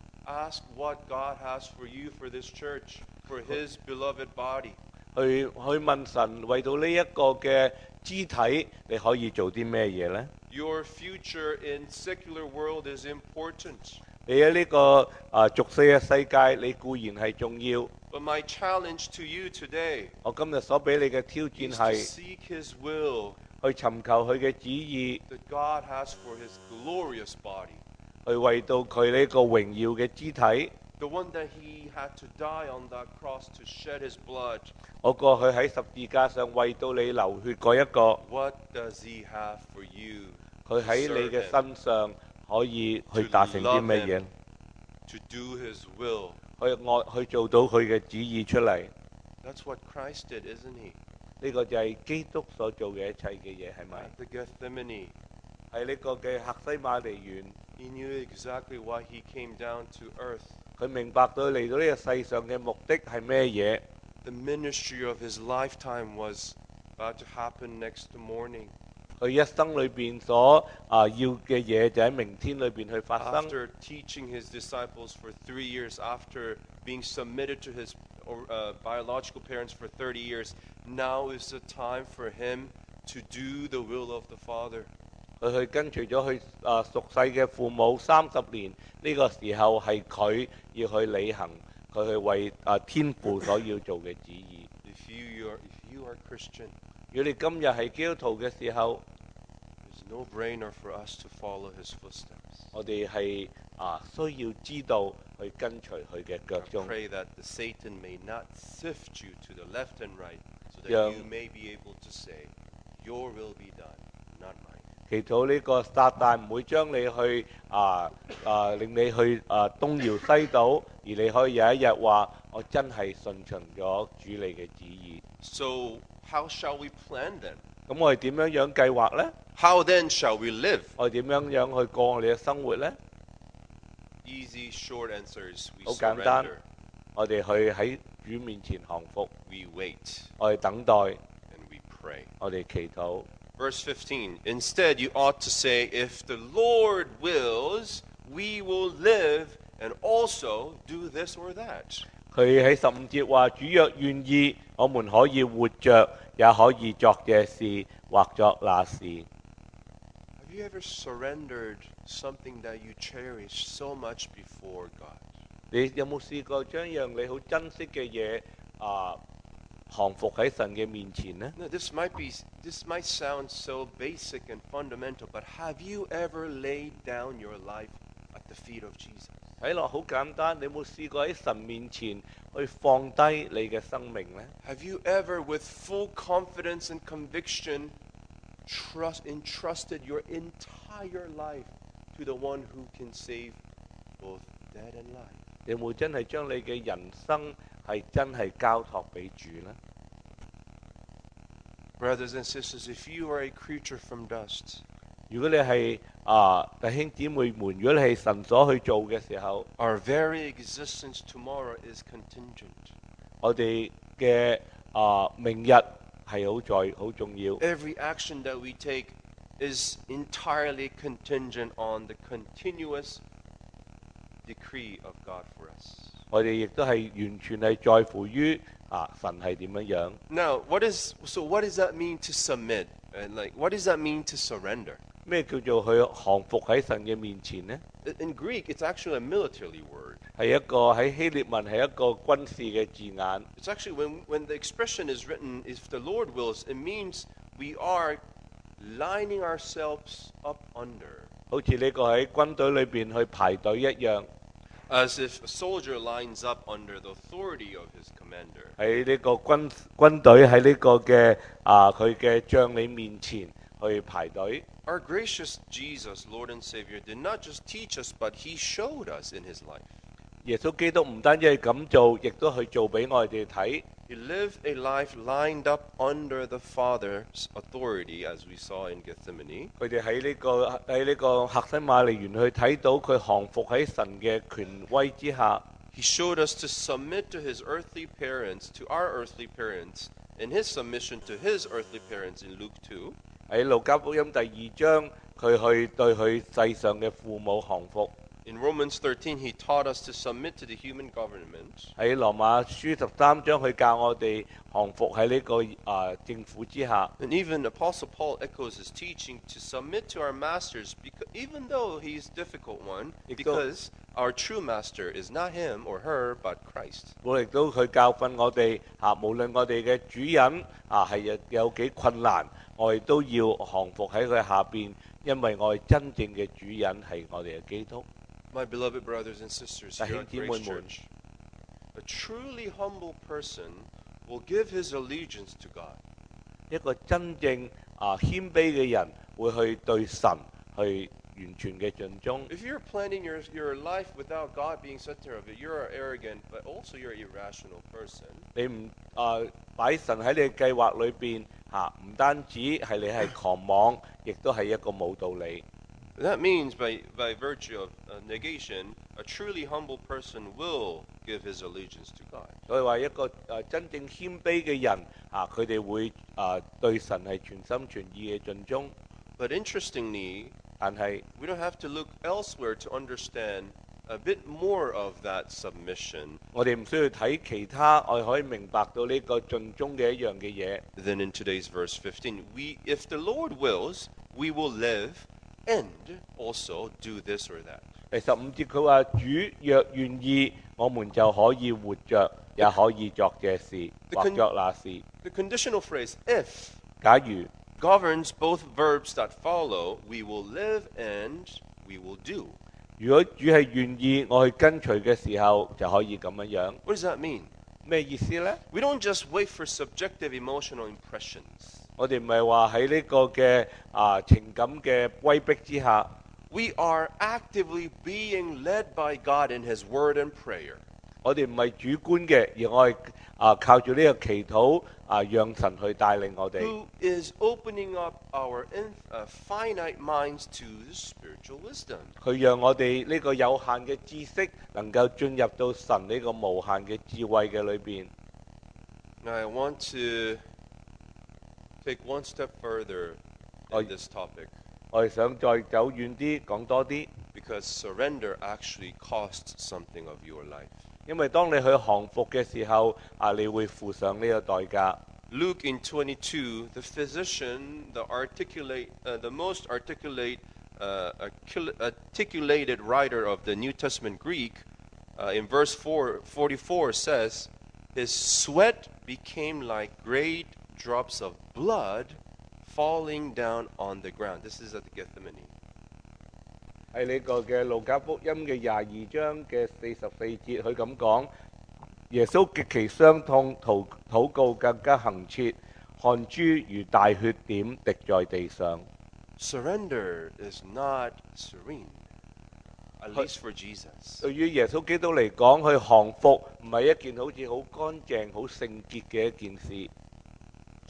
Ask what God has for you for this church, for His beloved body. 去問神，為到呢一個嘅肢體，你可以做啲咩嘢呢？ Your future in secular world is important. 你喺呢個俗世嘅世界，你固然係重要。 But my challenge to you today 我今日所俾你嘅挑戰 is to 係 seek His will 去尋求佢嘅旨意， that God has for His glorious body. 去為到佢呢個榮耀嘅肢體。 The one that He had to die on that cross to shed His blood. 我過去喺十字架上為到你流血嗰一個， What does He have for you 佢喺你嘅身上可以去達成啲咩嘢？ to do His will? 去做到佢嘅旨意出嚟。 That's what Christ did, isn't He? 呢個就係基督所做嘅一切嘅嘢，係咪？ At the Gethsemane, 喺呢個嘅客西馬尼園， He knew exactly why He came down to earth. 佢明白到嚟到呢個世上嘅目的係咩嘢。 The ministry of His lifetime was about to happen next morning. 佢一生裏邊所要嘅嘢就喺明天裏邊去發生。 After teaching His disciples for 3 years, after being submitted to His biological parents for 30 years, now is the time for Him to do the will of the Father. 佢去跟隨咗佢屬世嘅父母30年，呢個時候係佢要去履行佢去為天父所要做嘅旨意。 If you are Christian, 如果你今日係基督徒嘅時候， it's no brainer for us to follow His footsteps. 我哋係需要知道去跟隨佢嘅腳 I 蹤。 pray that the Satan may not sift you to the left and right, so that Yeah. you may be able to say, "Your will be done, not mine." 祈禱呢個撒旦唔會將你去令你去東搖西倒，而你可以有一日話我真係順從咗主你嘅旨意。 So how shall we plan then? 咁我哋點樣樣計劃呢？ How then shall we live? 我哋點樣樣去過我哋嘅生活呢？ Easy, short answers. We 好簡單 surrender. 我哋去喺主面前降服， We wait 我哋等待， and we pray. 我哋祈禱。 Verse 15. Instead, you ought to say, "If the Lord wills, we will live and also do this or that." 佢喺15節話：主若願意，我們可以活着，也可以作這事或作那事。 Have you ever surrendered something that you cherish so much before God? 你有冇試過將樣你好珍惜嘅嘢降服喺神嘅面前呢？ No, this might sound so basic and fundamental, but have you ever laid down your life at the feet of Jesus? 睇落好簡單，你有冇試過喺神面前去放低你嘅生命呢？ Have you ever, with full confidence and conviction, entrusted your entire life to the one who can save both dead and alive? 你有冇真係將你嘅人生係真係交託俾主呢？ Brothers and sisters, if you are a creature from dust, 如果你係弟兄姊妹們，如果你係神所去做嘅時候， our very existence tomorrow is contingent. 我哋嘅明日係好重要。 Every action that we take is entirely contingent on the continuous decree of God for us. 我哋亦都係完全係在乎於神係點樣樣。 Now, what does that mean to submit? And what does that mean to surrender? 咩叫做去降服喺神嘅面前呢？ In Greek, it's actually a military word. 係一個喺希臘文係一個軍事嘅字眼。 It's actually when the expression is written, if the Lord wills, it means we are lining ourselves up under, 好似呢個喺軍隊裏邊去排隊一樣， as if a soldier lines up under the authority of his commander. 喺呢個軍隊喺呢個嘅佢嘅將領面前去排隊。 Our gracious Jesus, Lord and Savior, did not just teach us, but He showed us in His life. 耶穌基督唔單止係咁做，亦都去做俾我哋睇。 He lived a life lined up under the Father's authority, as we saw in Gethsemane. 佢哋喺呢個客西馬尼園去睇到佢降服喺神嘅權威之下。 He showed us to submit to His earthly parents, to our earthly parents, in His submission to His earthly parents in Luke 2. 喺路加福音第2章，佢去對佢世上嘅父母降服。 In Romans 13, He taught us to submit to the human government. 喺羅馬書13章，佢教我哋降服喺呢個政府之下。 And even Apostle Paul echoes his teaching to submit to our masters, because, even though he's a difficult one, because our true master is not him or her, but Christ. 我亦都去教訓我哋無論我哋嘅主人係有幾困難，我哋都要降服喺佢下邊，因為我哋真正嘅主人係我哋嘅基督。 My beloved brothers and sisters here at 弟兄姊妹們。 Grace Church, a truly humble person will give his allegiance to God. 一個真正謙卑嘅人會去對神去完全嘅盡忠。 If you're planning your life without God being center of it, you're arrogant, but also you're an irrational person. 你唔擺神喺你嘅計劃裏邊唔單止係你係狂妄，亦都係一個冇道理。 That means, by virtue of negation, a truly humble person will give his allegiance to God. 所以話一個真正謙卑嘅人佢哋會對神係全心全意嘅盡忠。 But interestingly, 但係 we don't have to look elsewhere to understand a bit more of that submission 我哋唔需要睇其他，我哋可以明白到呢個盡忠嘅一樣嘅嘢。 than in today's verse 15. If the Lord wills, we will live and also do this or that. 第15節佢話：主若願意，我們就可以活着，也可以作這事或作那事。 The conditional phrase if 假如 governs both verbs that follow, we will live and we will do. 如果主係願意我去跟隨嘅時候，就可以咁樣樣。 What does that mean? 咩意思呢？ We don't just wait for subjective emotional impressions. 我哋唔係話喺呢個嘅情感嘅威逼之下， We are actively being led by God in His Word and prayer. 我哋唔係主觀嘅，而我係靠住呢個祈禱讓神去帶領我哋。 Who is opening up our finite minds to the spiritual wisdom. 佢讓我哋呢個有限嘅知識能夠進入到神呢個無限嘅智慧嘅裏邊。 Now I want to take one step further in this topic, 我哋想再走遠啲，講多啲， because surrender actually costs something of your life. 因為當你去降服嘅時候，你會付上呢個代價。 Luke in 22, the physician, the most articulated writer of the New Testament Greek, in verse 44 says, his sweat became like great drops of blood falling down on the ground. This is at the Gethsemane. 喺呢個嘅路加福音嘅22章嘅44節，佢咁講：耶穌極其傷痛，禱告更加恆切，汗珠如大血點滴在地上。 Surrender is not serene, at least for Jesus. 對於耶穌基督嚟講，去降服唔係一件好似好乾淨、好聖潔嘅一件事。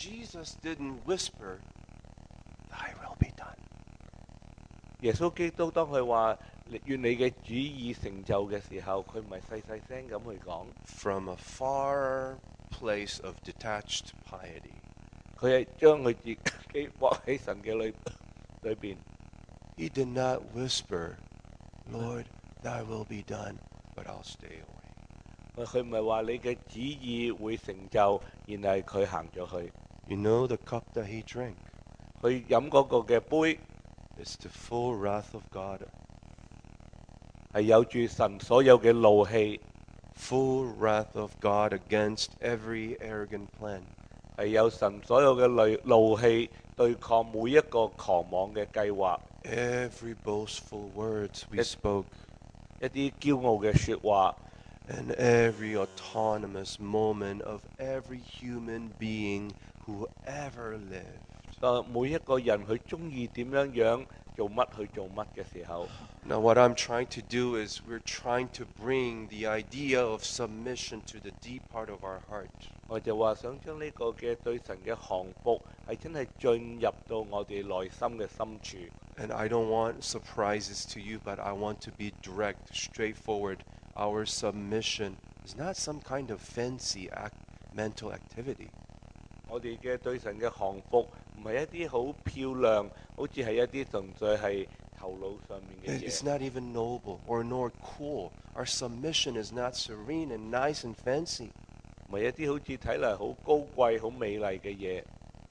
Jesus didn't whisper, "Thy will be done." 耶穌基督當佢話願你嘅旨意成就嘅時候，佢唔係細細聲咁去講， From a far place of detached piety, 佢係將佢自己放喺神嘅裏邊。 he did not whisper, "Lord, thy will be done," but I'll stay away. 佢唔係話你嘅旨意會成就，然後佢行咗去。 You know the cup that he drank? 佢飲嗰個嘅杯 It's the full wrath of God, 係有住神所有嘅怒氣， full wrath of God against every arrogant plan. 係有神所有嘅怒氣對抗每一個狂妄嘅計劃， Every boastful words we It- spoke, 一啲驕傲嘅説話， and every autonomous moment of every human being who ever lived. 每一個人佢中意點樣做乜去做乜嘅時候， Now, what I'm trying to do is we're trying to bring the idea of submission to the deep part of our heart. 我就話想將呢個嘅對神嘅降服係真係進入到我哋內心嘅深處。 And I don't want surprises to you, but I want to be direct, straightforward. Our submission is not some kind of fancy mental activity. 我哋嘅對神嘅降服唔係一啲好漂亮，好似係一啲純粹係頭腦上面嘅 It's 嘢， not even noble or nor cool. Our submission is not serene and nice and fancy. 唔係一啲好似睇嚟好高貴、好美麗嘅嘢。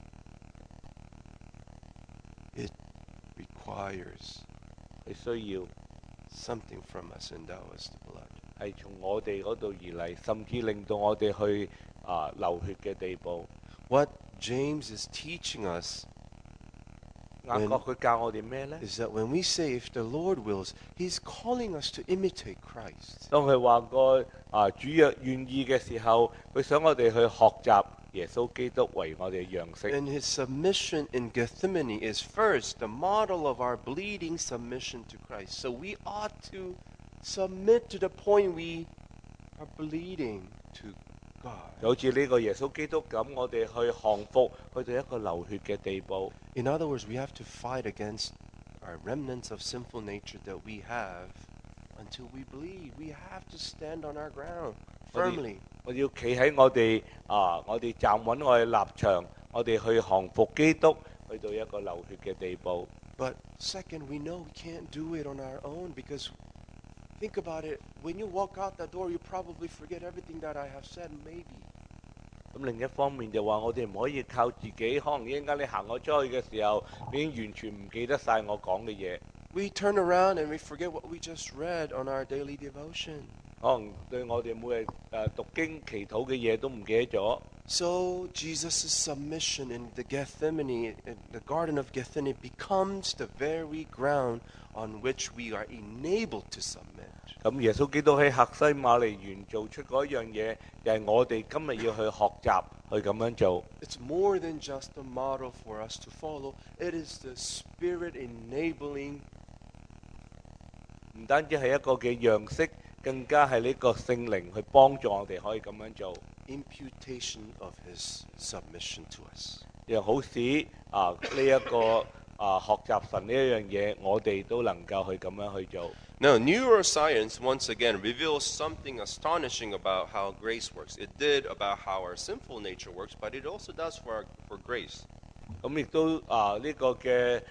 It requires 係需要 something from us, and that was the blood. 係從我哋嗰度而嚟，甚至令到我哋去流血嘅地步。 What James is teaching us 雅各佢教我哋咩呢？ is that when we say, if the Lord wills, He's calling us to imitate Christ. 當佢話個主若願意嘅時候，佢想我哋去學習耶穌基督為我哋樣式。 And His submission in Gethsemane is first the model of our bleeding submission to Christ. So we ought to submit to the point we are bleeding to God. 就好似呢個耶穌基督咁，我哋去降服，去到一個流血嘅地步。 In other words, we have to fight against our remnants of sinful nature that we have until we bleed. We have to stand on our ground firmly. 我要企喺我哋站穩我哋立場，我哋去降服基督，去到一個流血嘅地步。 But second, we know we can't do it on our own because think about it. When you walk out that door, you probably forget everything that I have said, maybe. 咁另一方面就話我哋唔可以靠自己，可能一陣間你行咗出去嘅時候，你已經完全唔記得晒我講嘅嘢， We turn around and we forget what we just read on our daily devotion. 可能對我哋每日讀經祈禱嘅嘢都唔記得咗。 So Jesus' submission in the Gethsemane, in the Garden of Gethsemane, becomes the very ground on which we are enabled to submit. 咁耶穌基督喺客西馬尼園做出嗰樣嘢，就係我哋今日要去學習去咁樣做。 It's more than just a model for us to follow. It is the Spirit enabling 唔單止係一個嘅樣式，更加係呢個聖靈去幫助我哋可以咁樣做， imputation of His submission to us. 讓好使呢一個學習神呢一樣嘢，我哋都能夠去咁樣去做。 Now, neuroscience once again reveals something astonishing about how grace works. It did about how our sinful nature works, but it also does for grace. 咁亦都呢個嘅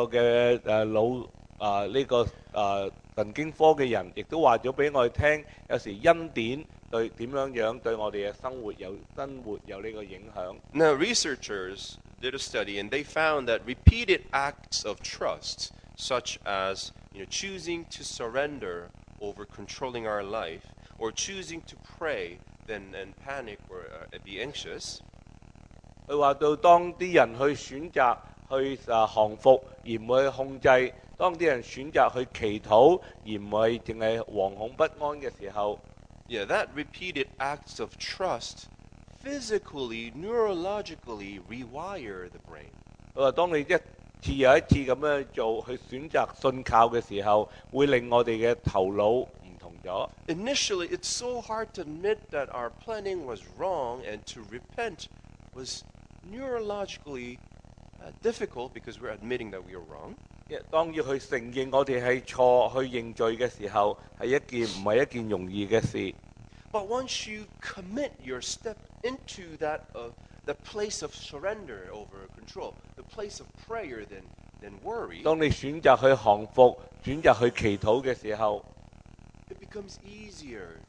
神經科嘅人，亦都話咗俾我哋聽，有時恩典對點樣對我哋嘅生活有呢個影響。 Now, researchers did a study and they found that repeated acts of trust, such as choosing to surrender over controlling our life, or choosing to pray then and panic or be anxious, 佢話到當啲人去選擇去降服而唔去控制，當啲人選擇去祈禱而唔係淨係惶恐不安嘅時候， yeah, that repeated acts of trust physically, neurologically rewire the brain. 佢話當你一次又一次咁樣做，去選擇信靠嘅時候，會令我哋嘅頭腦唔同咗。 Initially, it's so hard to admit that our planning was wrong and to repent was neurologically difficult because we're admitting that we are wrong. 當要去承認我哋係錯，去認罪嘅時候，係唔係一件容易嘅事。 But once you commit your step into that the place of surrender over control, the place of prayer, then worry, 當你選擇去降服、選擇去祈禱嘅時候， it becomes easier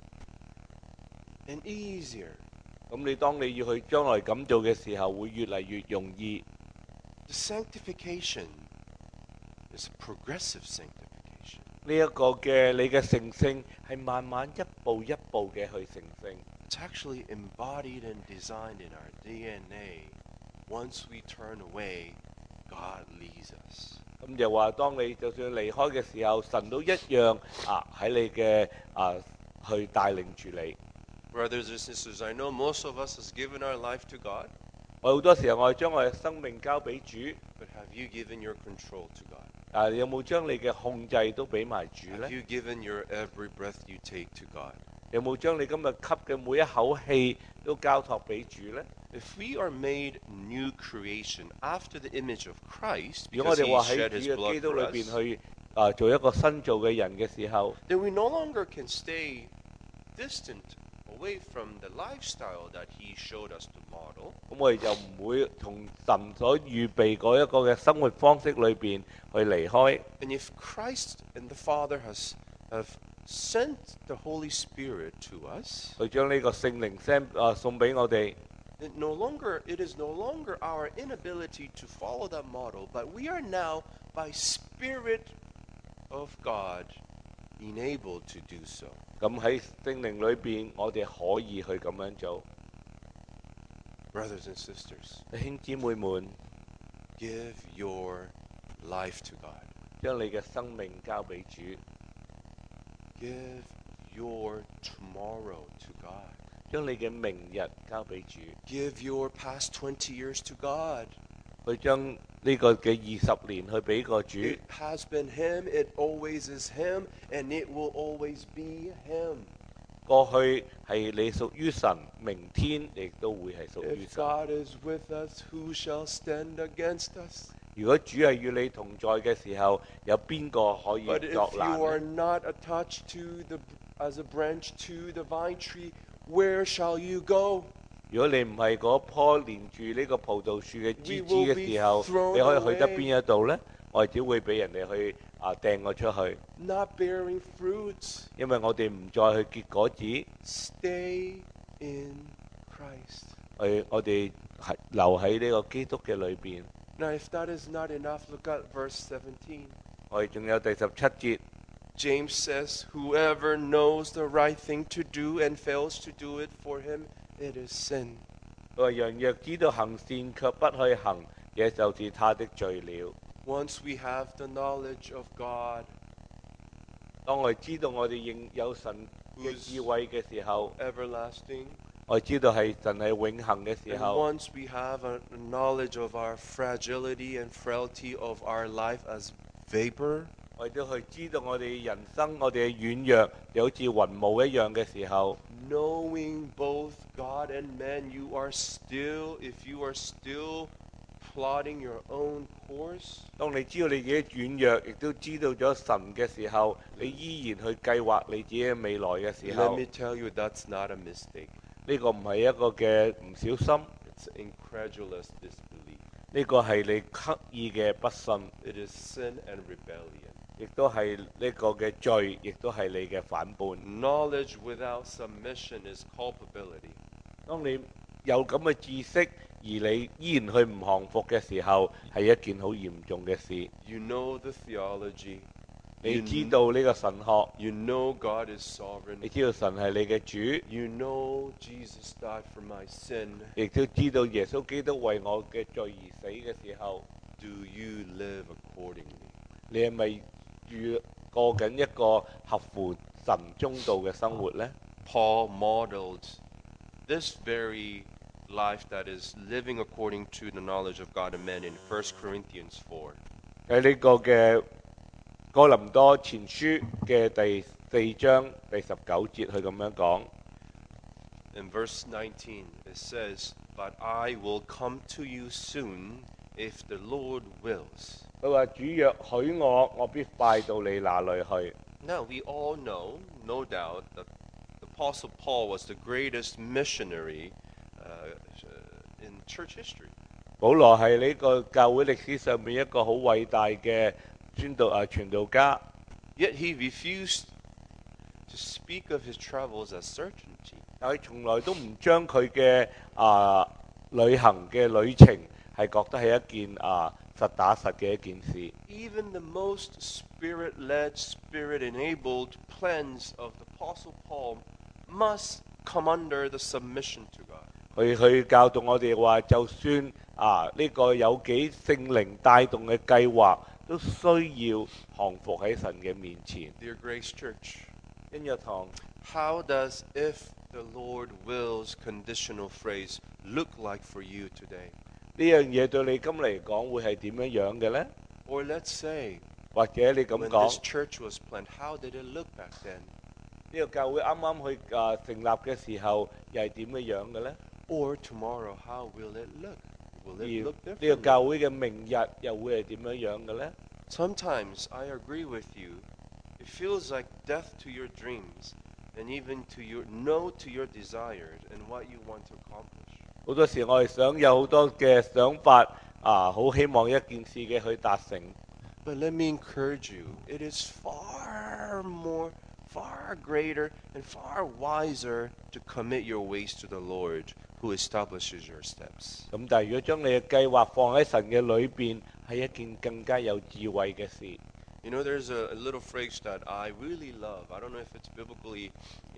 and easier. 咁當你要去將來咁做嘅時候，會越嚟越容易。 The sanctification is a progressive sanctification. 呢一個嘅你嘅成聖係慢慢一步一步嘅去成聖。 It's actually embodied and designed in our DNA. Once we turn away, God leads us. 咁就話，當你就算離開嘅時候，神都一樣喺你嘅去帶領住你。 Brothers and sisters, I know most of us has given our life to God, 我好多時候我係將我嘅生命交俾主， but have you given your control to God? 你有冇將你嘅控制都俾埋主呢？ Have you given your every breath you take to God? 有冇將你今日吸嘅每一口氣都交託俾主呢？ If we are made new creation after the image of Christ, 如果我 because 哋 He 話喺 shed 主 His 嘅 blood 基督 for 裏 us, 邊去做一個新造嘅人嘅時候， then we no longer can stay distant away from the lifestyle that He showed us to model. 咁我哋就唔會從神所預備嗰一個嘅生活方式裏邊去離開。 And if Christ and the Father have sent the Holy Spirit to us, 去將呢個聖靈送俾我哋， it is no longer our inability to follow that model, but we are now by Spirit of God enabled to do so. 咁喺聖靈裏邊，我哋可以去咁樣做。 Brothers and sisters, 弟兄姊妹們， give your life to God. 將你嘅生命交俾主， Give your tomorrow to God. 將你嘅明日交俾主， Give your past 20 years to God. 去將呢個嘅20年去俾個主。 It has been Him, it always is Him, and it will always be Him. 過去係你屬於神，明天亦都會係屬於 If 神。 God is with us, who shall stand against us? 如果主係與你同在嘅時候，有邊個可以 But if 作 you 難 are 呢？ not attached as a branch to the vine tree, where shall you go? 如果你唔係嗰棵連住呢個葡萄樹嘅枝 We 枝 will 嘅時候， be thrown 你可以去得 away. 邊一度呢？我哋只會俾人哋去掟我出去， Not bearing fruits. 因為我哋唔再去結果子， Stay in Christ. 我哋係留喺呢個基督嘅裏邊。 Now, if that is not enough, look at verse 17. 我哋仲有第17節， James says, whoever knows the right thing to do and fails to do it, for him it is sin. 佢話人若知道行善卻不去行，這就是他的罪了。 Once we have the knowledge of God, 當我哋知道我哋有神嘅智慧嘅時候， everlasting, 我哋知道係神係永恆嘅時 and 候， once we have a knowledge of our fragility and frailty of our life as vapor, 我哋都去知道我哋人生我哋嘅軟弱，就好似雲霧一樣嘅時候， knowing both God and man, if you are still plotting your own course, 當你知道你自己軟弱，亦都知道咗神嘅時候，你依然去計劃你自己嘅未來嘅時 let 候， me tell you, that's not a mistake. 呢個唔係一個嘅唔小心， It's incredulous disbelief. 呢個係你刻意嘅不信， It is sin and rebellion. 亦都係呢個嘅罪，亦都係你嘅反叛。 Knowledge without submission is culpability. 當你有咁嘅知識，而你依然去唔降服嘅時候，係一件好嚴重嘅事。 You know the theology. 你知道呢個神學， You know God is sovereign. 你知道神係你嘅主， You know Jesus died for my sin. 亦都知道耶穌基督為我嘅罪而死嘅時候， Do you live accordingly? 你係咪過緊一個合乎神中道嘅生活呢？ Paul modeled this very life that is living according to the knowledge of God and men in 1 Corinthians 4. 喺呢個嘅哥林多前書嘅第4章第19節，佢咁樣講。 In verse 19, it says, "But I will come to you soon, if the Lord wills." 佢話主若許我，我必快到你那裏去。 Now, we all know, no doubt, that the Apostle Paul was the greatest missionary in church history. 保羅係呢個教會歷史上面一個好偉大嘅傳道家， Yet he refused to speak of his travels as certainty. 但佢從來都唔將佢嘅旅行嘅旅程係覺得係一件實打實嘅一件事。 Even the most spirit-led, spirit-enabled plans of the Apostle Paul must come under the submission to God. 佢去教導我哋話，就算呢個有幾聖靈帶動嘅計劃，都需要降服喺神嘅面前。 Dear Grace Church, 恩日堂， how does "if the Lord wills" conditional phrase look like for you today? 呢樣嘢對你今嚟講會係點樣樣嘅呢？ Or let's say, 或者你咁 when 講， this church was planned, how did it look back then? 呢個教會啱啱去成立嘅時候，又係點樣樣嘅呢？ Or tomorrow, how will it look? Will 而 it look 呢個 different? 教會嘅明日又會係點樣樣嘅呢？ Sometimes I agree with you. It feels like death to your dreams and even to your no to your desires and what you want to accomplish. 好多時我哋想有好多嘅想法好希望一件事嘅去達成。 But let me encourage you. It is far more, far greater, and far wiser to commit your ways to the Lord, who establishes your steps. 咁但係如果將你嘅計劃放喺神嘅裏邊，係一件更加有智慧嘅事。 You know, there's a little phrase that I really love. I don't know if it's biblically,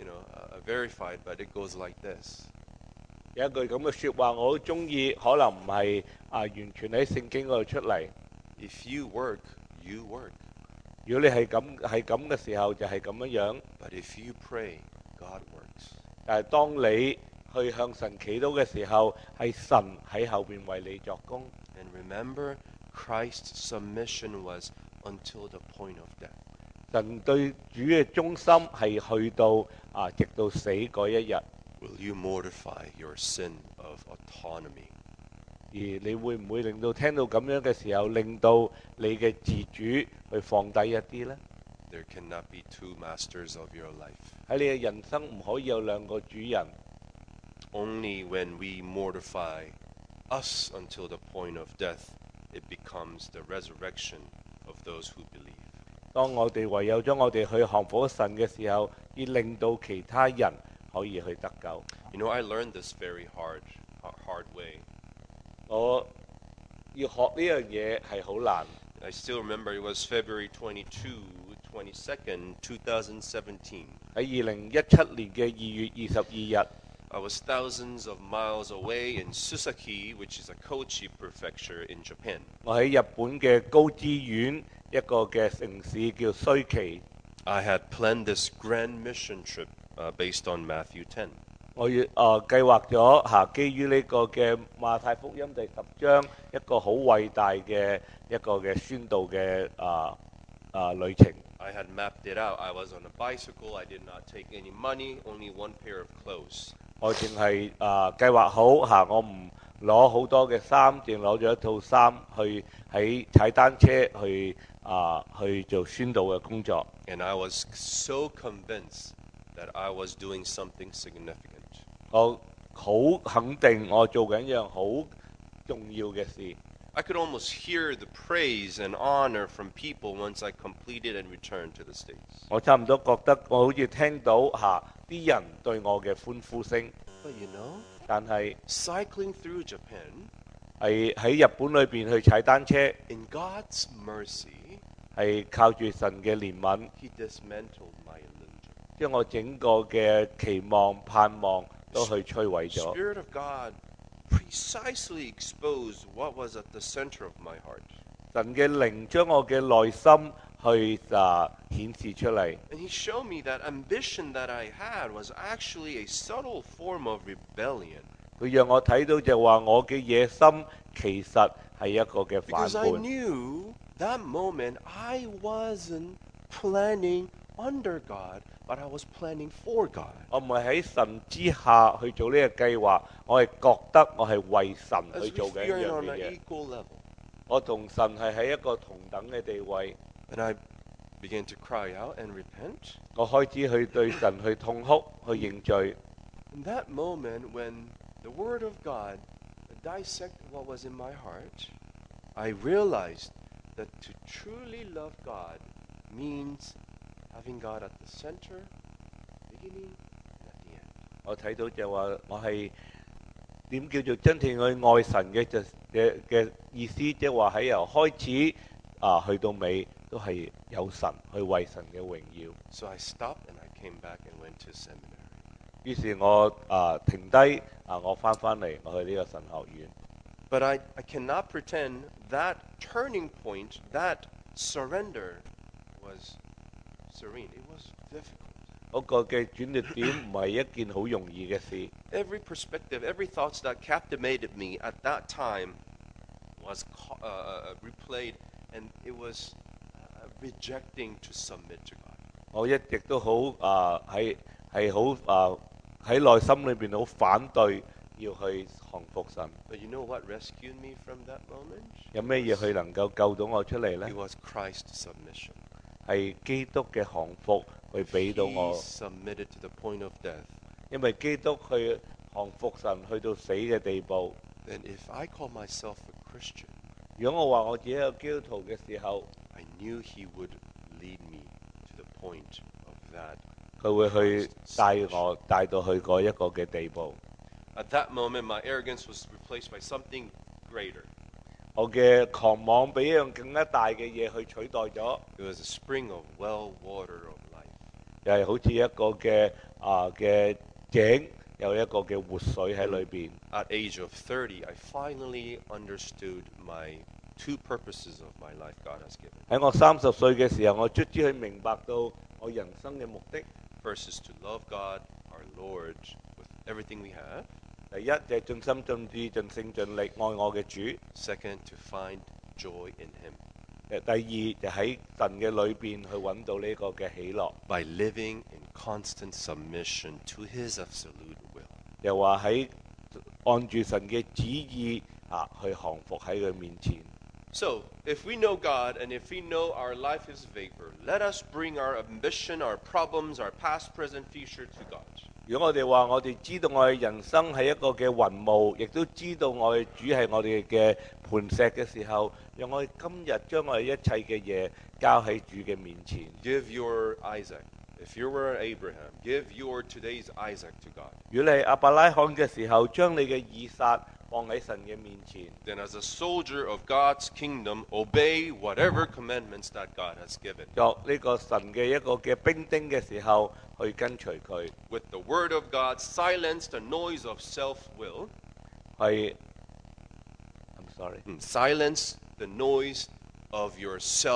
verified, but it goes like this. 有一句咁嘅説話，我好中意，可能唔係完全喺聖經嗰度出嚟。 If you work, you work. 如果你係咁嘅時候，就係咁樣樣。 But if you pray, God works. 但係當你去向神祈禱嘅時候，係神喺後邊為你作工。 And remember, Christ's submission was until the point of death. 神對主嘅忠心係去到直到死嗰一日。 Will you mortify your sin of autonomy? 而你會唔會令到聽到咁樣嘅時候，令到你嘅自主去放低一啲呢？ There cannot be two masters of your life. 喺你嘅人生唔可以有兩個主人。 Only when we mortify us until the point of death, it becomes the resurrection of those who believe. 當我哋唯有將我哋去降服神嘅時候，而令到其他人可以去得救。 You know, I learned this very hard way. 我要學呢樣嘢係好難。 I still remember it was February 22nd, 2017. 喺2017年嘅2月22日， I was thousands of miles away in Susaki, which is a Kochi prefecture in Japan. 我喺日本嘅高知縣一個嘅城市叫須崎。 I had planned this grand mission trip based on Matthew 10. 我要計劃咗基於呢個嘅馬太福音第10章一個好偉大嘅一個嘅宣道嘅旅程。 I had mapped it out. I was on a bicycle. I did not take any money, only one pair of clothes. 我淨係計劃好我唔攞好多嘅衫，淨攞咗一套衫去喺踩單車去做宣道嘅工作。 And I was so convinced that I was doing something significant. 我好肯定我做緊一樣好重要嘅事。 I could almost hear the praise and honor from people once I completed and returned to the States. 我差唔多覺得我好似聽到啲人對我嘅歡呼聲， But you know, 但係 cycling through Japan, 係喺日本裏邊去踩單車， in God's mercy, 係靠住神嘅憐憫， He dismantled my illusion. 將我整個嘅期望盼望都去摧毀咗。 Spirit of God precisely exposed what was at the center of my heart. 神嘅靈將我嘅內心去顯示出嚟， And He showed me that ambition that I had was actually a subtle form of rebellion. 佢讓我睇到就話我嘅野心其實係一個嘅反 Because I 叛。 knew that moment I wasn't planning under God, but I was planning for God. 我唔係喺神之下去做呢個計劃，我係覺得我係為神 As 去 we 做緊一 fear 樣 on 嘅 an 嘢。 equal level. 我同神係喺一個同等嘅地位， And I began to cry out and repent. 我開始去對神去痛哭，去認罪。 In that moment, when the Word of God dissected what was in my heart, I realized that to truly love God means having God at the center, beginning, and at the end. 我睇到就話我係點叫做真正去愛神嘅意思，即係話喺由開始去到尾都係有神去為神嘅榮耀。 So I stopped and I came back and went to seminary. 於是我停低我翻嚟，我去呢個神學院。 But I cannot pretend that turning point, that surrender was serene. It was difficult. 嗰個嘅轉捩點唔係一件好容易嘅事。 Every perspective, every thoughts that captivated me at that time was replayed, and it was rejecting to submit to God. 我一直都好係好喺內心裏邊好反對要去降服神。 But you know what rescued me from that moment? 有咩嘢去能夠救到我出嚟呢 It？ was Christ's submission. 係基督嘅降服去俾到 He 我， submitted to the point of death. 因為基督去降服神去到死嘅地步。 And if I call myself a Christian, 如果我話我自己係基督徒嘅時候， I knew He would lead me to the point of that. 佢會去帶我帶到去嗰一個嘅地步。 At that moment, my arrogance was replaced by something greater. 我嘅狂妄俾一樣更加大嘅嘢去取代咗， It was a spring of well water of life. 又係好似一個嘅井，有一個嘅活水喺裏邊。 At age of 30, I finally understood my two purposes of my life God has given. 喺我30歲嘅時候，我卒之去明白到我人生嘅目的。 First is to love God, our Lord, with everything we have. 第一就係盡心盡智盡性盡力愛我嘅主。 Second, to find joy in Him 第二就喺神嘅裏邊去揾到呢個嘅喜樂。 by living in constant submission to His absolute will. 又話喺按住神嘅旨意去降服喺佢面前。 So, if we know God and if we know our life is vapor, let us bring our ambition, our problems, our past, present, future to God. 如果我哋話我哋知道我哋人生係一個嘅雲霧，亦都知道我哋主係我哋嘅磐石嘅時候，讓我哋今日將我哋一切嘅嘢交喺主嘅面前。 Give your Isaac. If you were Abraham, give your today's Isaac to God. 如果你係亞伯拉罕嘅時候，將你嘅以撒放喺神嘅面前。 Then as a soldier of God's kingdom, obey whatever commandments that God has given. 作呢個神嘅一個嘅兵丁嘅時候，去跟隨佢， With the word of God, silence the noise of self-will. 去 I'm sorry， Silence the noise of your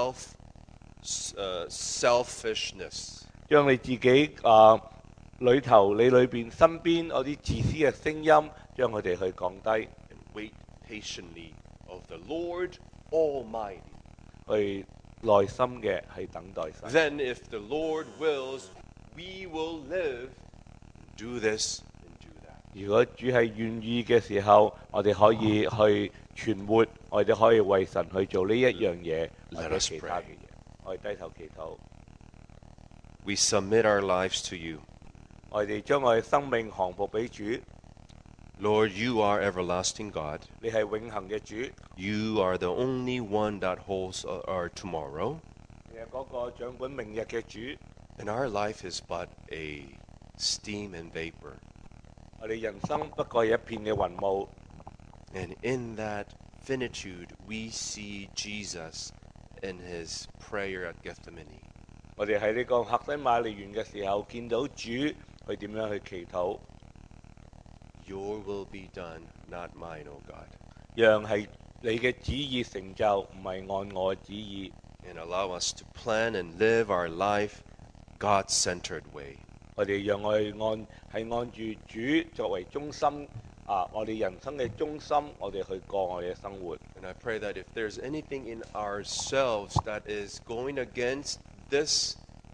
selfishness. 將你自己裏頭你裏邊身邊嗰啲自私嘅聲音，將佢哋去降低， And wait patiently of the Lord Almighty. 去耐心嘅去等待神。 Then if the Lord wills, we will live, do this and do that. 如果主係願意嘅時候，我哋可以去存活，我哋可以為神去做呢一樣嘢，或 Let 者 us 其他嘅嘢。我哋低頭祈禱， We submit our lives to you. 我哋將我哋生命降服俾主。 Lord, you are everlasting God. 你係永恆嘅主， You are the only one that holds our tomorrow. 你係嗰個掌管明日嘅主。 And our life is but a steam and vapor. 我哋人生不過係一片嘅雲霧。 And in that finitude, we see Jesus in his prayer at Gethsemane. 我哋喺呢個客西馬尼園嘅時候，見到主佢點樣去祈禱， Your will be done, not mine, O God. 讓係你嘅旨意成就，唔係按我嘅旨意。 And allow us to plan and live our life God-centered way. 我哋讓我哋按住主作為中心我哋人生嘅中心，我哋去過我哋嘅生活。 And I pray that if there's anything in ourselves that is going against this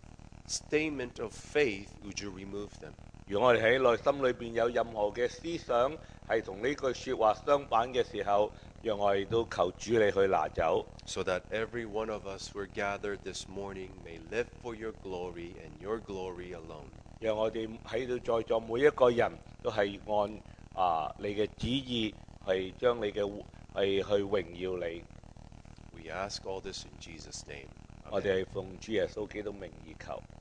statement of faith, would you remove them? 如果我哋喺內心裏邊有任何嘅思想係同呢句説話相反嘅時候，讓我哋都求主你去拿走， So that every one of us who are gathered this morning may live for your glory and your glory alone. 讓我哋喺度在座每一個人都係按你嘅旨意係將你嘅係去榮耀你。 We ask all this in Jesus' name. 我哋係奉主耶穌基督名而求。